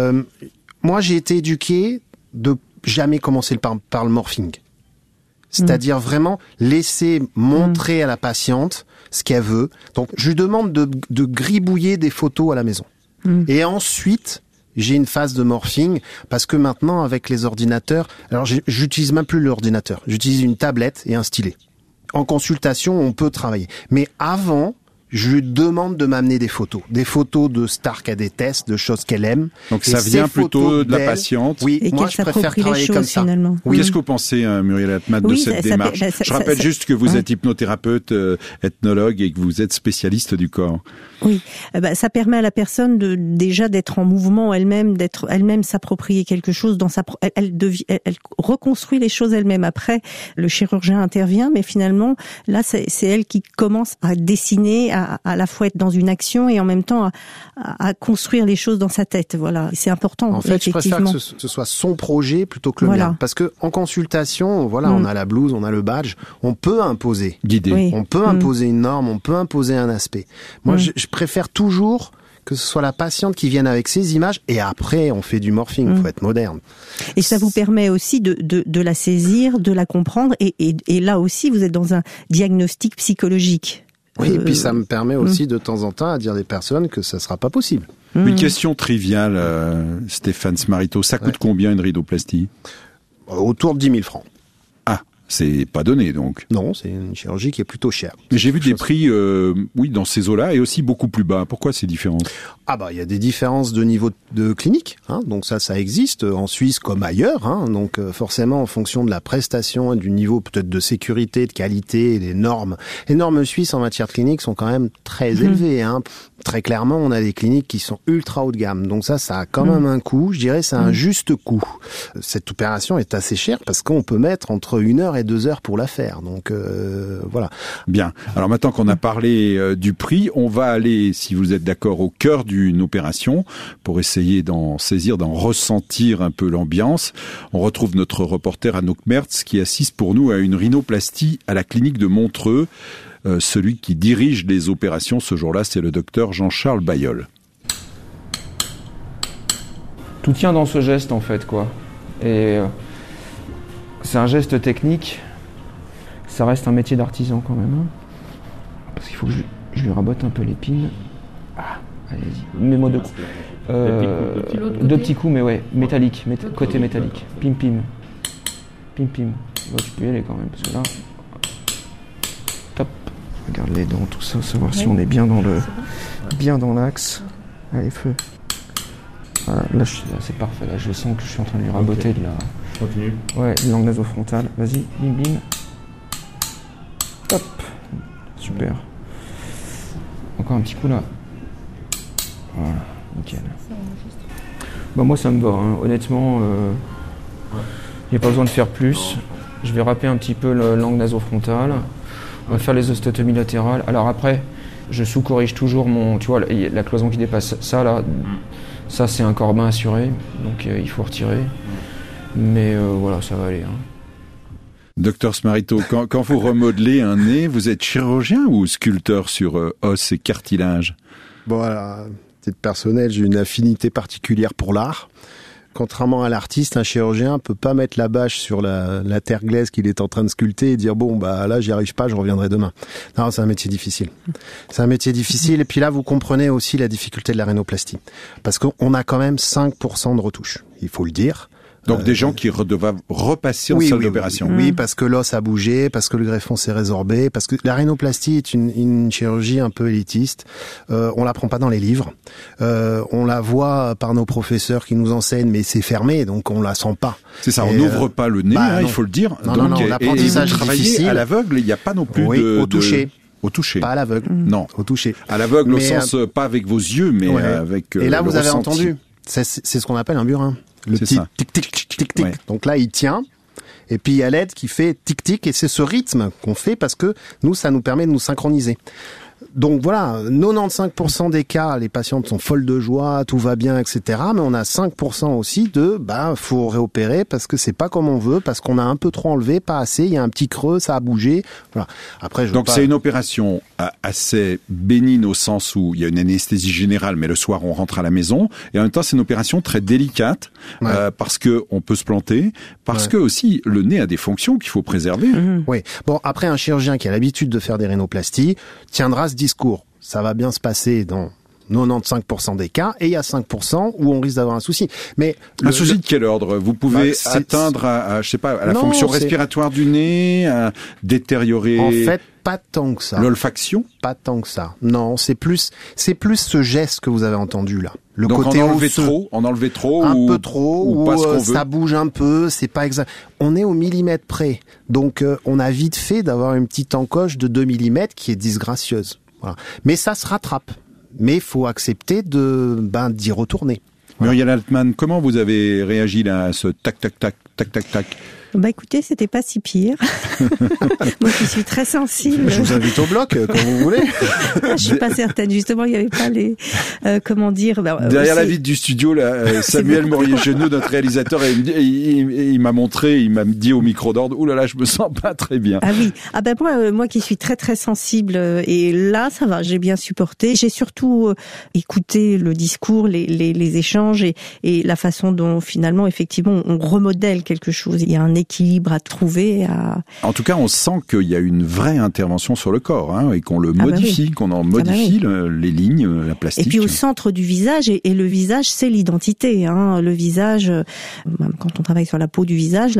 Moi j'ai été éduqué de jamais commencer par le morphing. C'est-à-dire vraiment laisser montrer à la patiente ce qu'elle veut. Donc, je lui demande de gribouiller des photos à la maison. Et ensuite, j'ai une phase de morphing parce que maintenant, avec les ordinateurs, alors j'utilise même plus l'ordinateur. J'utilise une tablette et un stylet. En consultation, on peut travailler. Mais avant, je lui demande de m'amener des photos de stars qu'elle déteste, de choses qu'elle aime. Donc ça vient plutôt de la patiente. Oui, et moi je préfère travailler comme ça. Finalement. Oui. Qu'est-ce que vous pensez, Muriel Atmat, de cette démarche? Je rappelle juste que vous êtes hypnothérapeute, ethnologue et que vous êtes spécialiste du corps. Oui, ça permet à la personne déjà d'être en mouvement elle-même, d'être elle-même s'approprier quelque chose dans elle reconstruit les choses elle-même. Après, le chirurgien intervient, mais finalement, là, c'est elle qui commence à dessiner, à la fois être dans une action et en même temps à construire les choses dans sa tête. Voilà, c'est important. En fait, je préfère que ce soit son projet plutôt que le mien, parce que en consultation, on a la blouse, on a le badge, on peut imposer, guider, oui. On peut imposer une norme, on peut imposer un aspect. Moi, je préfère toujours que ce soit la patiente qui vienne avec ses images et après on fait du morphing, faut être moderne. Et ça vous permet aussi de la saisir, de la comprendre et là aussi vous êtes dans un diagnostic psychologique. Oui, et puis ça me permet aussi de temps en temps à dire des personnes que ça sera pas possible. Une question triviale, Stéphane Smarito, ça coûte combien une rhinoplastie? Autour de 10 000 francs. C'est pas donné, donc. Non, c'est une chirurgie qui est plutôt chère. Mais j'ai vu des prix, dans ces eaux-là, et aussi beaucoup plus bas. Pourquoi ces différences? Il y a des différences de niveau de clinique, donc ça existe en Suisse comme ailleurs, donc forcément en fonction de la prestation et du niveau peut-être de sécurité, de qualité, et des normes. Les normes suisses en matière de clinique sont quand même très élevées, Très clairement, on a des cliniques qui sont ultra haut de gamme. Donc ça a quand même un coût. Je dirais c'est un juste coût. Cette opération est assez chère parce qu'on peut mettre entre 1 heure et 2 heures pour la faire. Donc voilà. Bien. Alors maintenant qu'on a parlé du prix, on va aller, si vous êtes d'accord, au cœur d'une opération pour essayer d'en saisir, d'en ressentir un peu l'ambiance. On retrouve notre reporter Anouk Mertz qui assiste pour nous à une rhinoplastie à la clinique de Montreux. Celui qui dirige les opérations ce jour-là, c'est le docteur Jean-Charles Bailleul. Tout tient dans ce geste en fait, quoi. Et c'est un geste technique. Ça reste un métier d'artisan quand même. Parce qu'il faut que je lui rabote un peu l'épine. Allez-y, mets-moi 2 coups. 2 petits coups, mais ouais, métallique, côté métallique. Pim pim. Pim pim. Tu peux y aller quand même, parce que là... Top. Regarde les dents, tout ça, savoir si on est bien dans l'axe. Allez, feu. Voilà, là c'est parfait, là je sens que je suis en train de lui raboter de la... Continue. Ouais, une langue nasofrontale. Vas-y, bim bim. Hop. Super. Encore un petit coup là. Voilà, nickel. Moi ça me va, honnêtement, il n'y a pas besoin de faire plus. Je vais râper un petit peu la langue nasofrontale. On va faire les ostotomies latérales. Alors après, je sous-corrige toujours la cloison qui dépasse. Ça là, ça c'est un corbin assuré, donc il faut retirer. Mais voilà, ça va aller. Docteur Smarito, quand vous remodelez un nez, vous êtes chirurgien ou sculpteur sur os et cartilage? À titre personnel, j'ai une affinité particulière pour l'art. Contrairement à l'artiste, un chirurgien peut pas mettre la bâche sur la terre glaise qu'il est en train de sculpter et dire là j'y arrive pas, je reviendrai demain. Non, c'est un métier difficile. C'est un métier difficile et puis là vous comprenez aussi la difficulté de la rhinoplastie. Parce qu'on a quand même 5% de retouches, il faut le dire. Donc des gens qui doivent repasser en salle d'opération. Oui, parce que l'os a bougé, parce que le greffon s'est résorbé, parce que la rhinoplastie est une chirurgie un peu élitiste. On l'apprend pas dans les livres. On la voit par nos professeurs qui nous enseignent, mais c'est fermé, donc on la sent pas. C'est ça, on n'ouvre pas le nez, il faut le dire. Non, l'apprentissage est difficile. À l'aveugle, il n'y a pas non plus au toucher. Au toucher. Pas à l'aveugle. Non. Au toucher. À l'aveugle au sens, pas avec vos yeux, mais avec et là, le vous avez ressenti. entendu. C'est ce qu'on appelle un burin. Le petit tic-tic. Ouais. Donc là, il tient. Et puis, il y a l'aide qui fait tic-tic. Et c'est ce rythme qu'on fait parce que nous, ça nous permet de nous synchroniser. Donc voilà, 95% des cas, les patientes sont folles de joie, tout va bien, etc. Mais on a 5% aussi faut réopérer parce que c'est pas comme on veut, parce qu'on a un peu trop enlevé, pas assez, il y a un petit creux, ça a bougé. Voilà. Après, donc c'est une opération assez bénigne au sens où il y a une anesthésie générale, mais le soir on rentre à la maison. Et en même temps, c'est une opération très délicate parce que on peut se planter, parce que aussi le nez a des fonctions qu'il faut préserver. Oui. Bon, après un chirurgien qui a l'habitude de faire des rhinoplasties tiendra ce discours. Ça va bien se passer dans 95% des cas, et il y a 5% où on risque d'avoir un souci. Mais un souci de quel ordre? Vous pouvez atteindre à je sais pas, à la fonction respiratoire du nez, à détériorer. En fait, pas tant que ça. L'olfaction? Pas tant que ça. Non, c'est plus ce geste que vous avez entendu là. Le donc côté en enlever trop, un peu trop, ou pas ce qu'on veut. Ça bouge un peu, c'est pas exact. On est au millimètre près, donc on a vite fait d'avoir une petite encoche de 2 mm qui est disgracieuse. Voilà. Mais ça se rattrape. Mais il faut accepter d'y retourner. Voilà. Muriel Altman, comment vous avez réagi là à ce tac tac tac tac tac tac? Écoutez, c'était pas si pire. Moi qui suis très sensible. Je vous invite au bloc quand vous voulez. Je suis pas certaine. Justement, il y avait pas les comment dire. Derrière la vitre du studio, là, Samuel Morier-Genoux, notre réalisateur, il m'a montré, il m'a dit au micro d'ordre, ouh là là, je me sens pas très bien. Ah oui. Ah ben moi qui suis très très sensible, et là ça va, j'ai bien supporté. J'ai surtout écouté le discours, les échanges et la façon dont finalement effectivement on remodèle quelque chose. Il y a un équilibre à trouver. En tout cas, on sent qu'il y a une vraie intervention sur le corps, hein, et qu'on le modifie, qu'on en modifie les lignes, la plastique. Et puis au centre du visage, et le visage, c'est l'identité. Hein. Le visage, quand on travaille sur la peau du visage,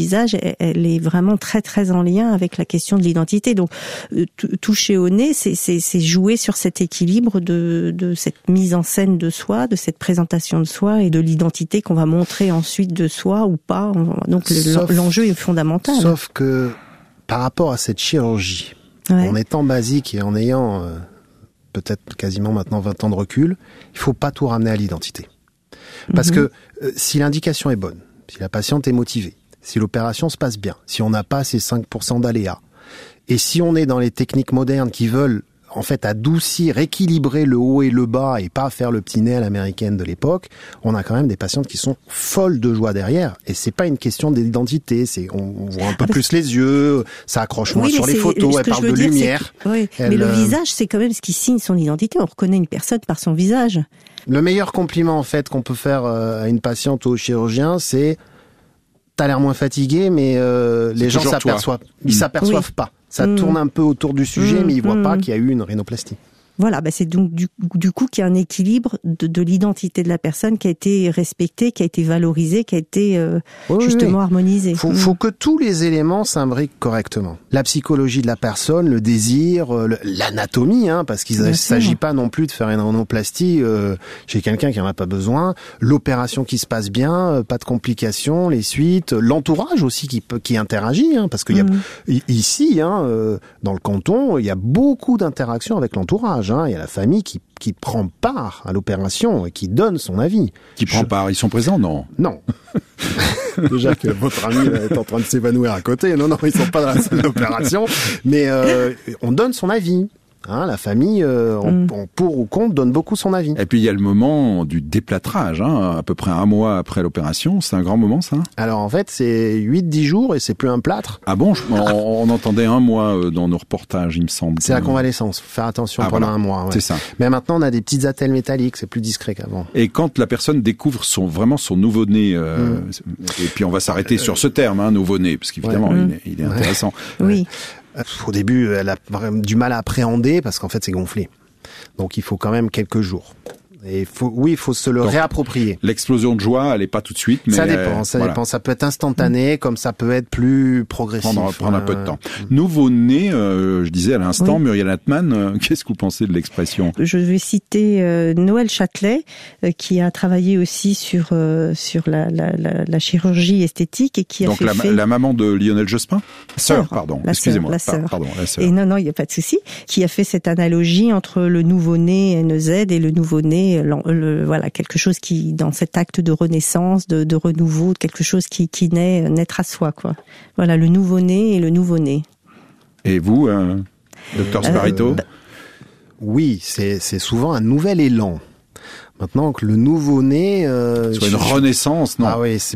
elle est vraiment très très en lien avec la question de l'identité. Donc toucher au nez, c'est jouer sur cet équilibre de cette mise en scène de soi, de cette présentation de soi et de l'identité qu'on va montrer ensuite de soi ou pas. Donc l'enjeu est fondamental. Sauf que par rapport à cette chirurgie, en étant basique et en ayant peut-être quasiment maintenant 20 ans de recul, il faut pas tout ramener à l'identité. Parce que si l'indication est bonne, si la patiente est motivée, si l'opération se passe bien, si on n'a pas ces 5% d'aléas, et si on est dans les techniques modernes qui veulent en fait adoucir, équilibrer le haut et le bas et pas faire le petit nez à l'américaine de l'époque, on a quand même des patientes qui sont folles de joie derrière. Et c'est pas une question d'identité, on voit un peu plus les yeux, ça accroche moins sur les photos, elle parle de lumière. Mais le visage, c'est quand même ce qui signe son identité. On reconnaît une personne par son visage. Le meilleur compliment en fait qu'on peut faire à une patiente ou au chirurgien, c'est t'as l'air moins fatigué, mais les gens s'aperçoivent. Ils s'aperçoivent pas. Ça tourne un peu autour du sujet, mais ils voient pas qu'il y a eu une rhinoplastie. Voilà, c'est donc du coup qu'il y a un équilibre de l'identité de la personne qui a été respectée, qui a été valorisée, qui a été justement harmonisée. Faut que tous les éléments s'imbriquent correctement. La psychologie de la personne, le désir, l'anatomie, hein, parce qu'il ne s'agit pas non plus de faire une rhinoplastie chez quelqu'un qui en a pas besoin. L'opération qui se passe bien, pas de complications, les suites, l'entourage aussi qui interagit, hein, parce qu'il y a ici, dans le canton, il y a beaucoup d'interactions avec l'entourage. Il y a la famille qui prend part à l'opération et qui donne son avis. Qui prend part? Ils sont présents? Non. Non. Déjà que votre ami est en train de s'évanouir à côté. Non, ils sont pas dans la salle d'opération. Mais on donne son avis. La famille, pour ou contre, donne beaucoup son avis. Et puis il y a le moment du déplâtrage, à peu près 1 mois après l'opération. C'est un grand moment, ça? Alors en fait, c'est 8-10 jours et c'est plus un plâtre. Ah bon? On entendait 1 mois dans nos reportages, il me semble. C'est la convalescence. Faut faire attention pendant 1 mois. Ouais. C'est ça. Mais maintenant, on a des petites attelles métalliques. C'est plus discret qu'avant. Et quand la personne découvre vraiment son nouveau-né, et puis on va s'arrêter sur ce terme, nouveau-né, parce qu'évidemment, il est intéressant. Oui. Au début, elle a du mal à appréhender parce qu'en fait, c'est gonflé. Donc, il faut quand même quelques jours. Et il faut se le réapproprier. L'explosion de joie, elle est pas tout de suite, mais ça dépend. Ça peut être instantané, comme ça peut être plus progressif. Prendre un peu de temps. Nouveau-né, je disais à l'instant, Muriel Altman, qu'est-ce que vous pensez de l'expression? Je vais citer Noël Châtelet, qui a travaillé aussi sur la chirurgie esthétique et qui a la maman de Lionel Jospin? Sœur, pardon. Excusez-moi. La sœur. Pardon, la sœur. Et non, il n'y a pas de souci. Qui a fait cette analogie entre le nouveau-né NZ et le nouveau-né voilà, quelque chose qui, dans cet acte de renaissance, de renouveau, quelque chose qui naît, naître à soi, quoi. Voilà, le nouveau-né et le nouveau-né. Et vous, Dr Sparito? Oui, c'est souvent un nouvel élan. Maintenant que le nouveau-né... soit une renaissance, non? Ah oui, c'est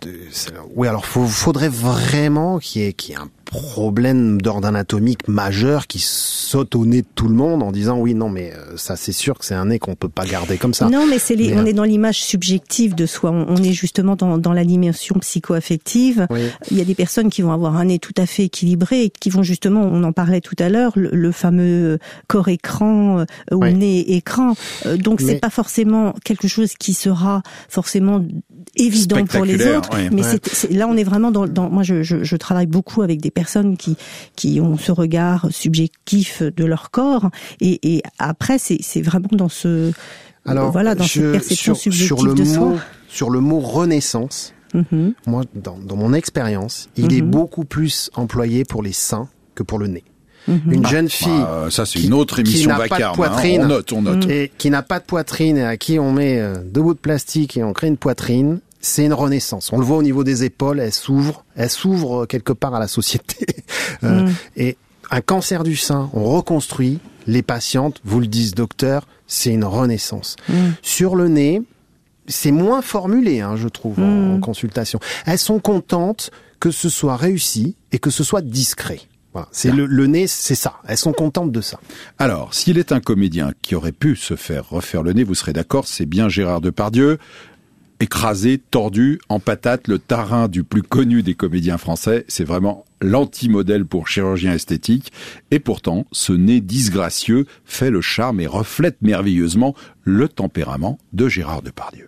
oui, alors faudrait vraiment qu'il y ait un problème d'ordre anatomique majeur qui saute au nez de tout le monde en disant oui, non, mais ça c'est sûr que c'est un nez qu'on peut pas garder comme ça. Non, mais on est dans l'image subjective de soi. On est justement dans la dimension psycho-affective. Oui. Il y a des personnes qui vont avoir un nez tout à fait équilibré et qui vont justement, on en parlait tout à l'heure, le fameux corps écran ou nez écran. Donc c'est pas forcément quelque chose qui sera forcément évident pour les autres. Oui. Mais là, on est vraiment dans moi, je travaille beaucoup avec des personnes qui ont ce regard subjectif de leur corps et après c'est vraiment dans ce dans cette perception subjective de soi. Sur le mot renaissance, moi dans mon expérience, il est beaucoup plus employé pour les seins que pour le nez. Une jeune fille, ça c'est une autre émission vacarme. On note. Et qui n'a pas de poitrine et à qui on met 2 bouts de plastique et on crée une poitrine. C'est une renaissance. On le voit au niveau des épaules, elle s'ouvre quelque part à la société. Et un cancer du sein, on reconstruit les patientes, vous le disent docteur, c'est une renaissance. Sur le nez, c'est moins formulé, je trouve, en consultation. Elles sont contentes que ce soit réussi et que ce soit discret. Voilà. C'est le nez, c'est ça. Elles sont contentes de ça. Alors, s'il est un comédien qui aurait pu se faire refaire le nez, vous serez d'accord, c'est bien Gérard Depardieu. Écrasé, tordu, en patate, le tarin du plus connu des comédiens français. C'est vraiment l'anti-modèle pour chirurgien esthétique. Et pourtant, ce nez disgracieux fait le charme et reflète merveilleusement le tempérament de Gérard Depardieu.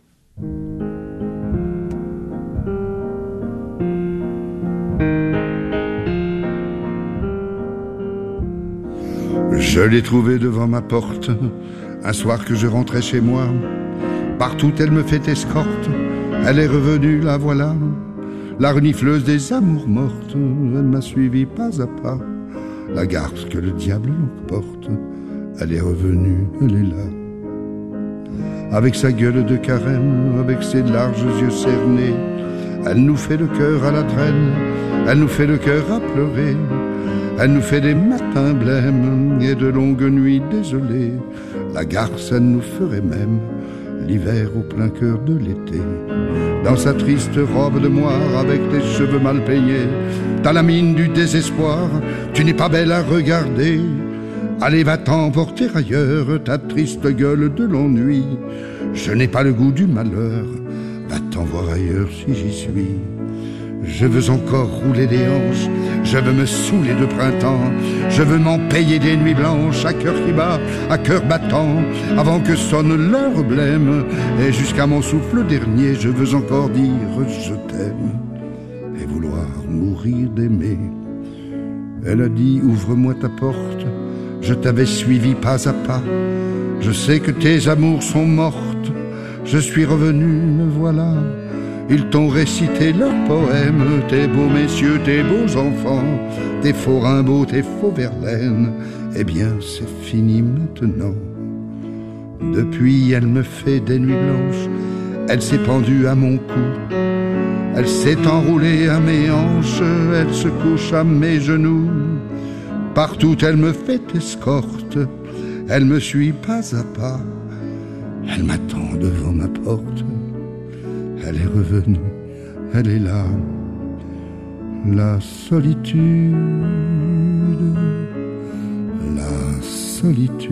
Je l'ai trouvée devant ma porte, un soir que je rentrais chez moi. Partout elle me fait escorte, elle est revenue, la voilà, la renifleuse des amours mortes. Elle m'a suivi pas à pas, la garce que le diable l'emporte. Elle est revenue, elle est là, avec sa gueule de carême, avec ses larges yeux cernés. Elle nous fait le cœur à la traîne, elle nous fait le cœur à pleurer. Elle nous fait des matins blêmes et de longues nuits désolées. La garce, elle nous ferait même l'hiver au plein cœur de l'été. Dans sa triste robe de moire avec tes cheveux mal peignés, t'as la mine du désespoir, tu n'es pas belle à regarder. Allez, va-t'en porter ailleurs ta triste gueule de l'ennui. Je n'ai pas le goût du malheur, va-t'en voir ailleurs si j'y suis. Je veux encore rouler des hanches, je veux me saouler de printemps, je veux m'en payer des nuits blanches, à cœur qui bat, à cœur battant, avant que sonne l'heure blême, et jusqu'à mon souffle dernier, je veux encore dire je t'aime, et vouloir mourir d'aimer. Elle a dit ouvre-moi ta porte, je t'avais suivi pas à pas, je sais que tes amours sont mortes, je suis revenu, me voilà. Ils t'ont récité leurs poèmes, tes beaux messieurs, tes beaux enfants, tes faux Rimbaud, tes faux Verlaine. Eh bien, c'est fini maintenant. Depuis, elle me fait des nuits blanches, elle s'est pendue à mon cou, elle s'est enroulée à mes hanches, elle se couche à mes genoux. Partout, elle me fait escorte, elle me suit pas à pas, elle m'attend devant ma porte. Elle est revenue, elle est là, la solitude, la solitude.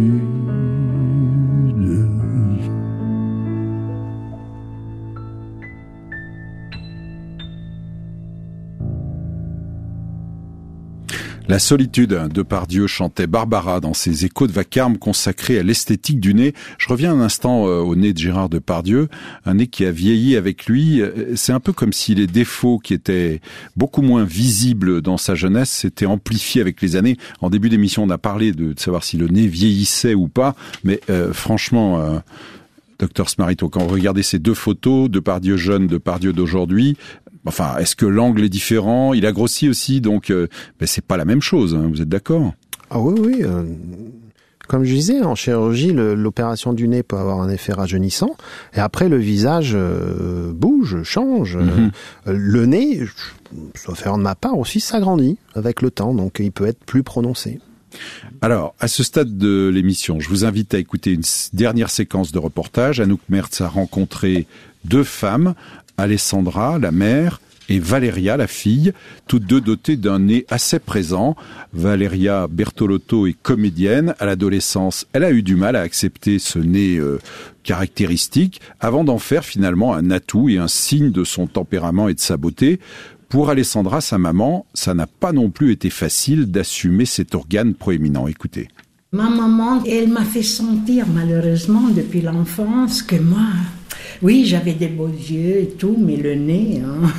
La solitude, Depardieu chantait Barbara dans ses échos de vacarme consacrés à l'esthétique du nez. Je reviens un instant au nez de Gérard Depardieu, un nez qui a vieilli avec lui. C'est un peu comme si les défauts qui étaient beaucoup moins visibles dans sa jeunesse s'étaient amplifiés avec les années. En début d'émission, on a parlé de savoir si le nez vieillissait ou pas, mais franchement... Docteur Smarito, quand vous regardez ces deux photos, Depardieu jeune, Depardieu d'aujourd'hui, enfin, est-ce que l'angle est différent? Il a grossi aussi, donc c'est pas la même chose, hein, vous êtes d'accord? Ah oui. Comme je disais, en chirurgie, l'opération du nez peut avoir un effet rajeunissant, et après le visage bouge, change. Le nez, sauf erreur de ma part aussi, s'agrandit avec le temps, donc il peut être plus prononcé. Alors, à ce stade de l'émission, je vous invite à écouter une dernière séquence de reportage. Anouk Mertz a rencontré deux femmes, Alessandra, la mère, et Valeria, la fille, toutes deux dotées d'un nez assez présent. Valeria Bertolotto est comédienne. À l'adolescence, elle a eu du mal à accepter ce nez caractéristique, avant d'en faire finalement un atout et un signe de son tempérament et de sa beauté. Pour Alessandra, sa maman, ça n'a pas non plus été facile d'assumer cet organe proéminent. Écoutez. Ma maman, elle m'a fait sentir malheureusement depuis l'enfance que moi, oui, j'avais des beaux yeux et tout, mais le nez...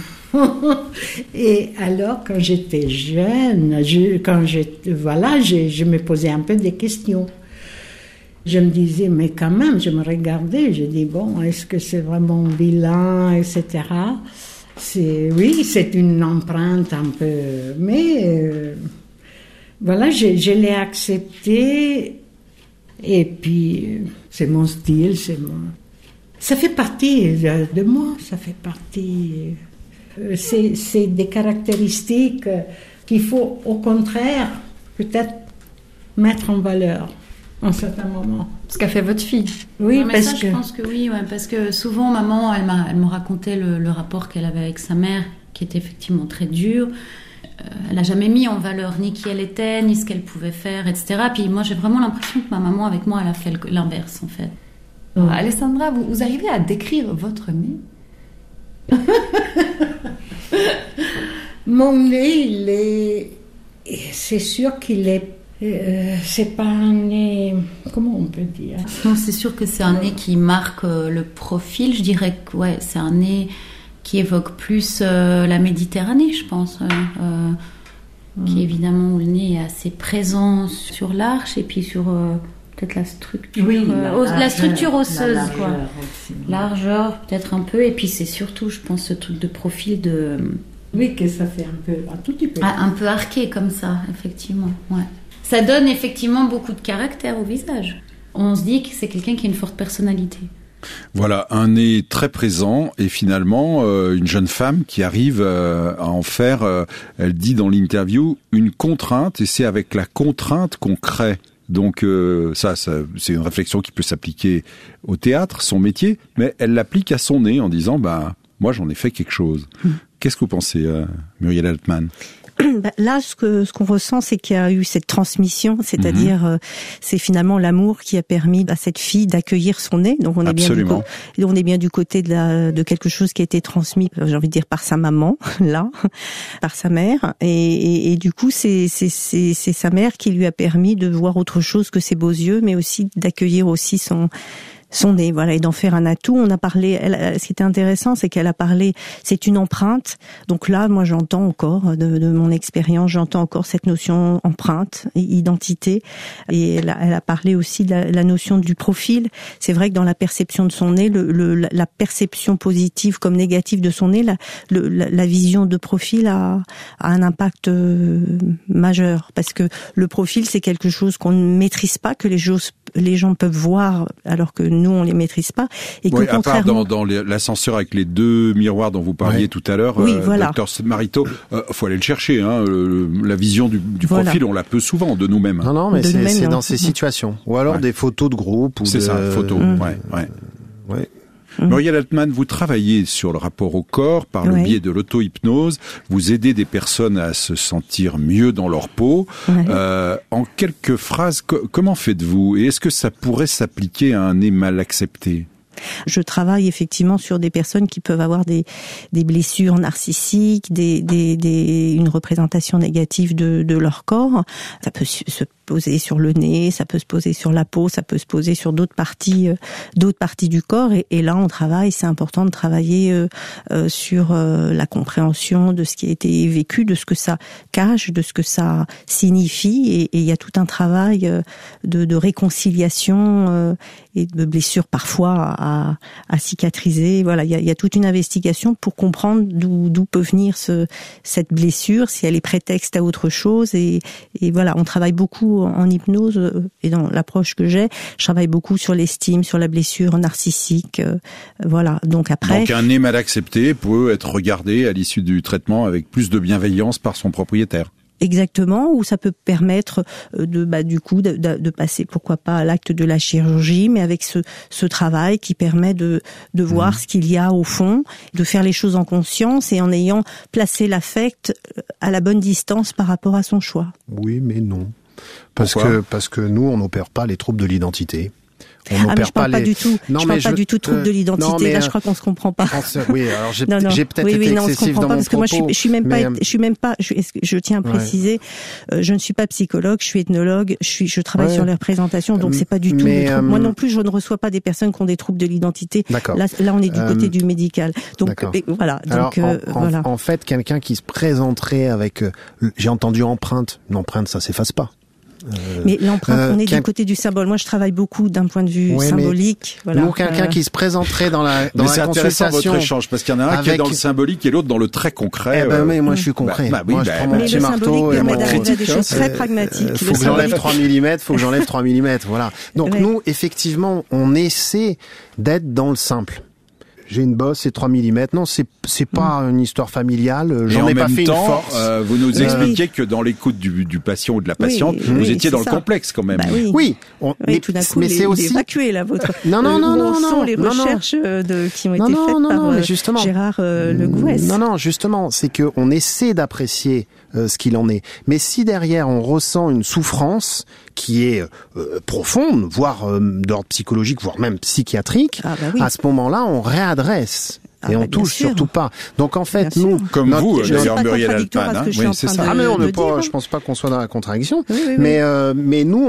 Et alors, quand j'étais jeune, je me posais un peu des questions. Je me disais, mais quand même, je me regardais, je dis, bon, est-ce que c'est vraiment vilain, etc. Oui, c'est une empreinte un peu... Mais voilà, je l'ai accepté. Et puis, c'est mon style, ça fait partie de moi, ça fait partie... C'est des caractéristiques qu'il faut, au contraire, peut-être mettre en valeur en certains moments. Ce qu'a fait votre fille. Oui, ouais, parce que... Je pense que oui, parce que souvent, maman, elle me racontait le rapport qu'elle avait avec sa mère, qui était effectivement très dur. Elle n'a jamais mis en valeur ni qui elle était, ni ce qu'elle pouvait faire, etc. Puis moi, j'ai vraiment l'impression que ma maman, avec moi, elle a fait l'inverse, en fait. Alessandra, vous arrivez à décrire votre nez? Mon nez, c'est sûr qu'il est... c'est pas un nez... Comment on peut dire? Non, c'est sûr que c'est un nez qui marque le profil. Je dirais que c'est un nez qui évoque plus la Méditerranée, je pense. Qui évidemment, où le nez est assez présent sur l'arche et puis sur... peut-être la structure, la structure osseuse, quoi. Largeur, peut-être un peu, et puis c'est surtout, je pense, ce truc de profil de... Oui, que ça fait un tout petit peu. Un peu arqué, comme ça, effectivement, ouais. Ça donne effectivement beaucoup de caractère au visage. On se dit que c'est quelqu'un qui a une forte personnalité. Voilà, un nez très présent, et finalement, une jeune femme qui arrive à en faire, elle dit dans l'interview, une contrainte, et c'est avec la contrainte qu'on crée. Donc ça, c'est une réflexion qui peut s'appliquer au théâtre, son métier, mais elle l'applique à son nez en disant, moi j'en ai fait quelque chose. Qu'est-ce que vous pensez, Muriel Altman ? Là, ce qu'on ressent, c'est qu'il y a eu cette transmission, c'est-à-dire c'est finalement l'amour qui a permis à cette fille d'accueillir son nez. Donc on est bien du côté de quelque chose qui a été transmis, j'ai envie de dire, par sa maman, là, par sa mère, et du coup c'est sa mère qui lui a permis de voir autre chose que ses beaux yeux, mais aussi d'accueillir aussi son nez, voilà, et d'en faire un atout. On a parlé, ce qui était intéressant, c'est qu'elle a parlé, c'est une empreinte. Donc là, moi, j'entends encore, de mon expérience, j'entends encore cette notion empreinte, identité. Et elle a parlé aussi de la notion du profil. C'est vrai que dans la perception de son nez, la perception positive comme négative de son nez, la vision de profil a un impact majeur. Parce que le profil, c'est quelque chose qu'on ne maîtrise pas, que les gens peuvent voir, alors que nous, on les maîtrise pas. Et que à part dans l'ascenseur avec les deux miroirs dont vous parliez tout à l'heure, Dr Marito, faut aller le chercher. La vision du profil, on l'a peu souvent de nous-mêmes. Non, mais c'est dans ces situations. Ou alors des photos de groupe. C'est ça, photos. Ouais. Muriel Altman, vous travaillez sur le rapport au corps par le biais de l'auto-hypnose. Vous aidez des personnes à se sentir mieux dans leur peau. En quelques phrases, comment faites-vous? Et est-ce que ça pourrait s'appliquer à un nez mal accepté? Je travaille effectivement sur des personnes qui peuvent avoir des blessures narcissiques, une représentation négative de leur corps. Ça peut se poser sur le nez, ça peut se poser sur la peau, ça peut se poser sur d'autres parties du corps. Et là, on travaille. C'est important de travailler sur la compréhension de ce qui a été vécu, de ce que ça cache, de ce que ça signifie. Et il y a tout un travail de réconciliation et de blessures parfois à cicatriser. Voilà, il y a toute une investigation pour comprendre d'où peut venir cette blessure, si elle est prétexte à autre chose. Et voilà, on travaille beaucoup en hypnose et dans l'approche que j'ai, je travaille beaucoup sur l'estime, sur la blessure narcissique. Voilà. Donc un nez mal accepté peut être regardé à l'issue du traitement avec plus de bienveillance par son propriétaire. Exactement, ou ça peut permettre de passer, pourquoi pas, à l'acte de la chirurgie, mais avec ce travail qui permet de voir ce qu'il y a au fond, de faire les choses en conscience et en ayant placé l'affect à la bonne distance par rapport à son choix. Oui, mais non. Parce que nous, on n'opère pas les troubles de l'identité. Je parle pas du tout de trouble de l'identité. Là, je crois qu'on se comprend pas. Oui, alors j'ai peut-être été excessif dans mon propos. Parce que moi, je suis même pas. Je tiens à préciser, je ne suis pas psychologue, je suis ethnologue. Je travaille sur les représentations, donc c'est pas du tout. Moi non plus, je ne reçois pas des personnes qui ont des troubles de l'identité. Là, on est du côté du médical. Donc voilà. Alors, en fait, quelqu'un qui se présenterait avec, j'ai entendu empreinte. Une empreinte, ça s'efface pas. Mais l'empreinte, on est du côté du symbole. Moi, je travaille beaucoup d'un point de vue symbolique. Ou quelqu'un qui se présenterait dans la consultation. C'est intéressant votre échange, parce qu'il y en a un qui est dans le symbolique et l'autre dans le très concret. Mais moi, je suis concret. Moi, je prends mon petit marteau et mon critique. Des choses très pragmatiques. Faut que j'enlève 3 mm, voilà. Donc nous, effectivement, on essaie d'être dans le simple. J'ai une bosse, c'est 3 mm. Non, c'est pas une histoire familiale. J'en ai pas fait une force. Vous nous expliquiez que dans l'écoute du patient ou de la patiente, vous étiez dans le complexe quand même. Oui. Mais tout d'un coup, c'est aussi évacué là votre. Non. Sont les recherches qui ont été faites par Gérard Le Gouès. Non, justement, c'est que on essaie d'apprécier ce qu'il en est. Mais si derrière on ressent une souffrance qui est profonde, voire d'ordre psychologique, voire même psychiatrique, à ce moment-là, on réadresse. Et on touche surtout pas. Donc en fait, nous, comme vous, d'ailleurs, Muriel Altman, oui, c'est ça. Mais on ne pas. Je pense pas qu'on soit dans la contradiction. Mais nous,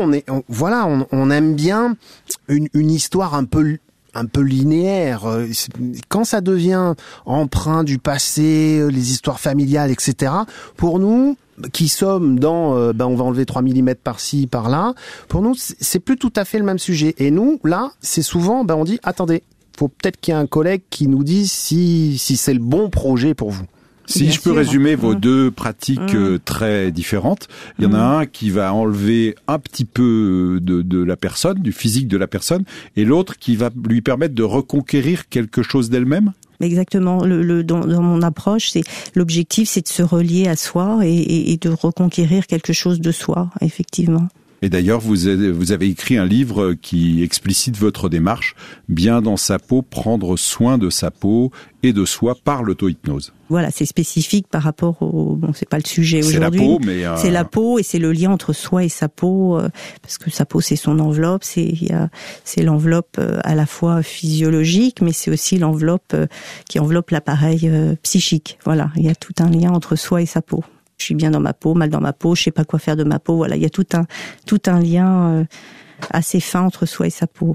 on aime bien une histoire un peu linéaire. Quand ça devient empreint du passé, les histoires familiales, etc. Pour nous, qui sommes dans, on va enlever 3 mm par-ci, par-là. Pour nous, c'est plus tout à fait le même sujet. Et nous, là, c'est souvent, on dit, attendez, faut peut-être qu'il y ait un collègue qui nous dise si c'est le bon projet pour vous. Si je peux résumer vos deux pratiques très différentes, il y en a un qui va enlever un petit peu de la personne, du physique de la personne, et l'autre qui va lui permettre de reconquérir quelque chose d'elle-même. Exactement. Dans mon approche, l'objectif, c'est de se relier à soi et de reconquérir quelque chose de soi, effectivement. Et d'ailleurs, vous avez écrit un livre qui explicite votre démarche, bien dans sa peau, prendre soin de sa peau et de soi par l'auto-hypnose. Voilà, c'est spécifique par rapport c'est pas le sujet aujourd'hui. C'est la peau, mais c'est la peau et c'est le lien entre soi et sa peau, parce que sa peau c'est son enveloppe, c'est l'enveloppe à la fois physiologique, mais c'est aussi l'enveloppe qui enveloppe l'appareil psychique. Voilà, il y a tout un lien entre soi et sa peau. Je suis bien dans ma peau, mal dans ma peau, je sais pas quoi faire de ma peau. Voilà, il y a tout un lien assez fin entre soi et sa peau.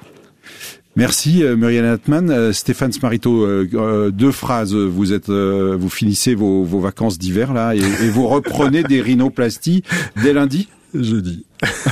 Merci Muriel Altman. Stéphane Smarito, 2 phrases. Vous finissez vos vacances d'hiver là et vous reprenez des rhinoplasties dès lundi. Jeudi.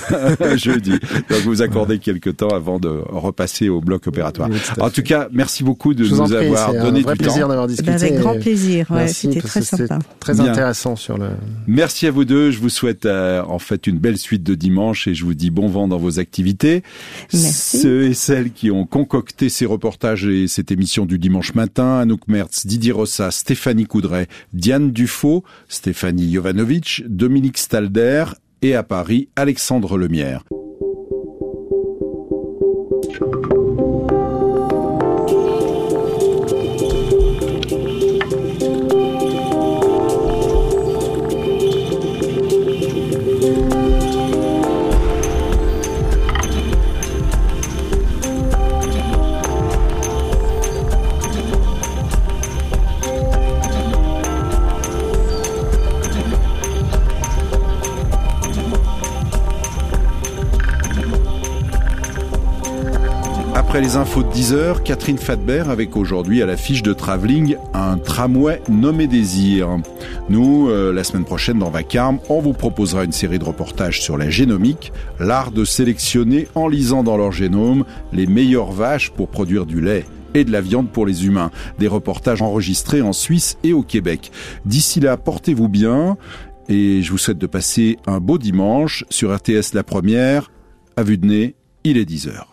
Donc vous accordez quelques temps avant de repasser au bloc opératoire. En tout cas, merci beaucoup de nous avoir donné du temps. C'est un vrai plaisir d'avoir discuté. Avec grand plaisir. C'était très sympa. Très intéressant sur le. Merci à vous deux. Je vous souhaite en fait une belle suite de dimanche et je vous dis bon vent dans vos activités. Merci. Ceux et celles qui ont concocté ces reportages et cette émission du dimanche matin, Anouk Mertz, Didier Rossa, Stéphanie Coudray, Diane Dufaux, Stéphanie Jovanovic, Dominique Stalder, et à Paris, Alexandre Lemierre. Après les infos de 10h, Catherine Fadbert avec aujourd'hui à l'affiche de Travelling un tramway nommé Désir. Nous, la semaine prochaine dans Vacarme, on vous proposera une série de reportages sur la génomique, l'art de sélectionner en lisant dans leur génome les meilleures vaches pour produire du lait et de la viande pour les humains. Des reportages enregistrés en Suisse et au Québec. D'ici là, portez-vous bien et je vous souhaite de passer un beau dimanche sur RTS La Première. À vue de nez, il est 10h.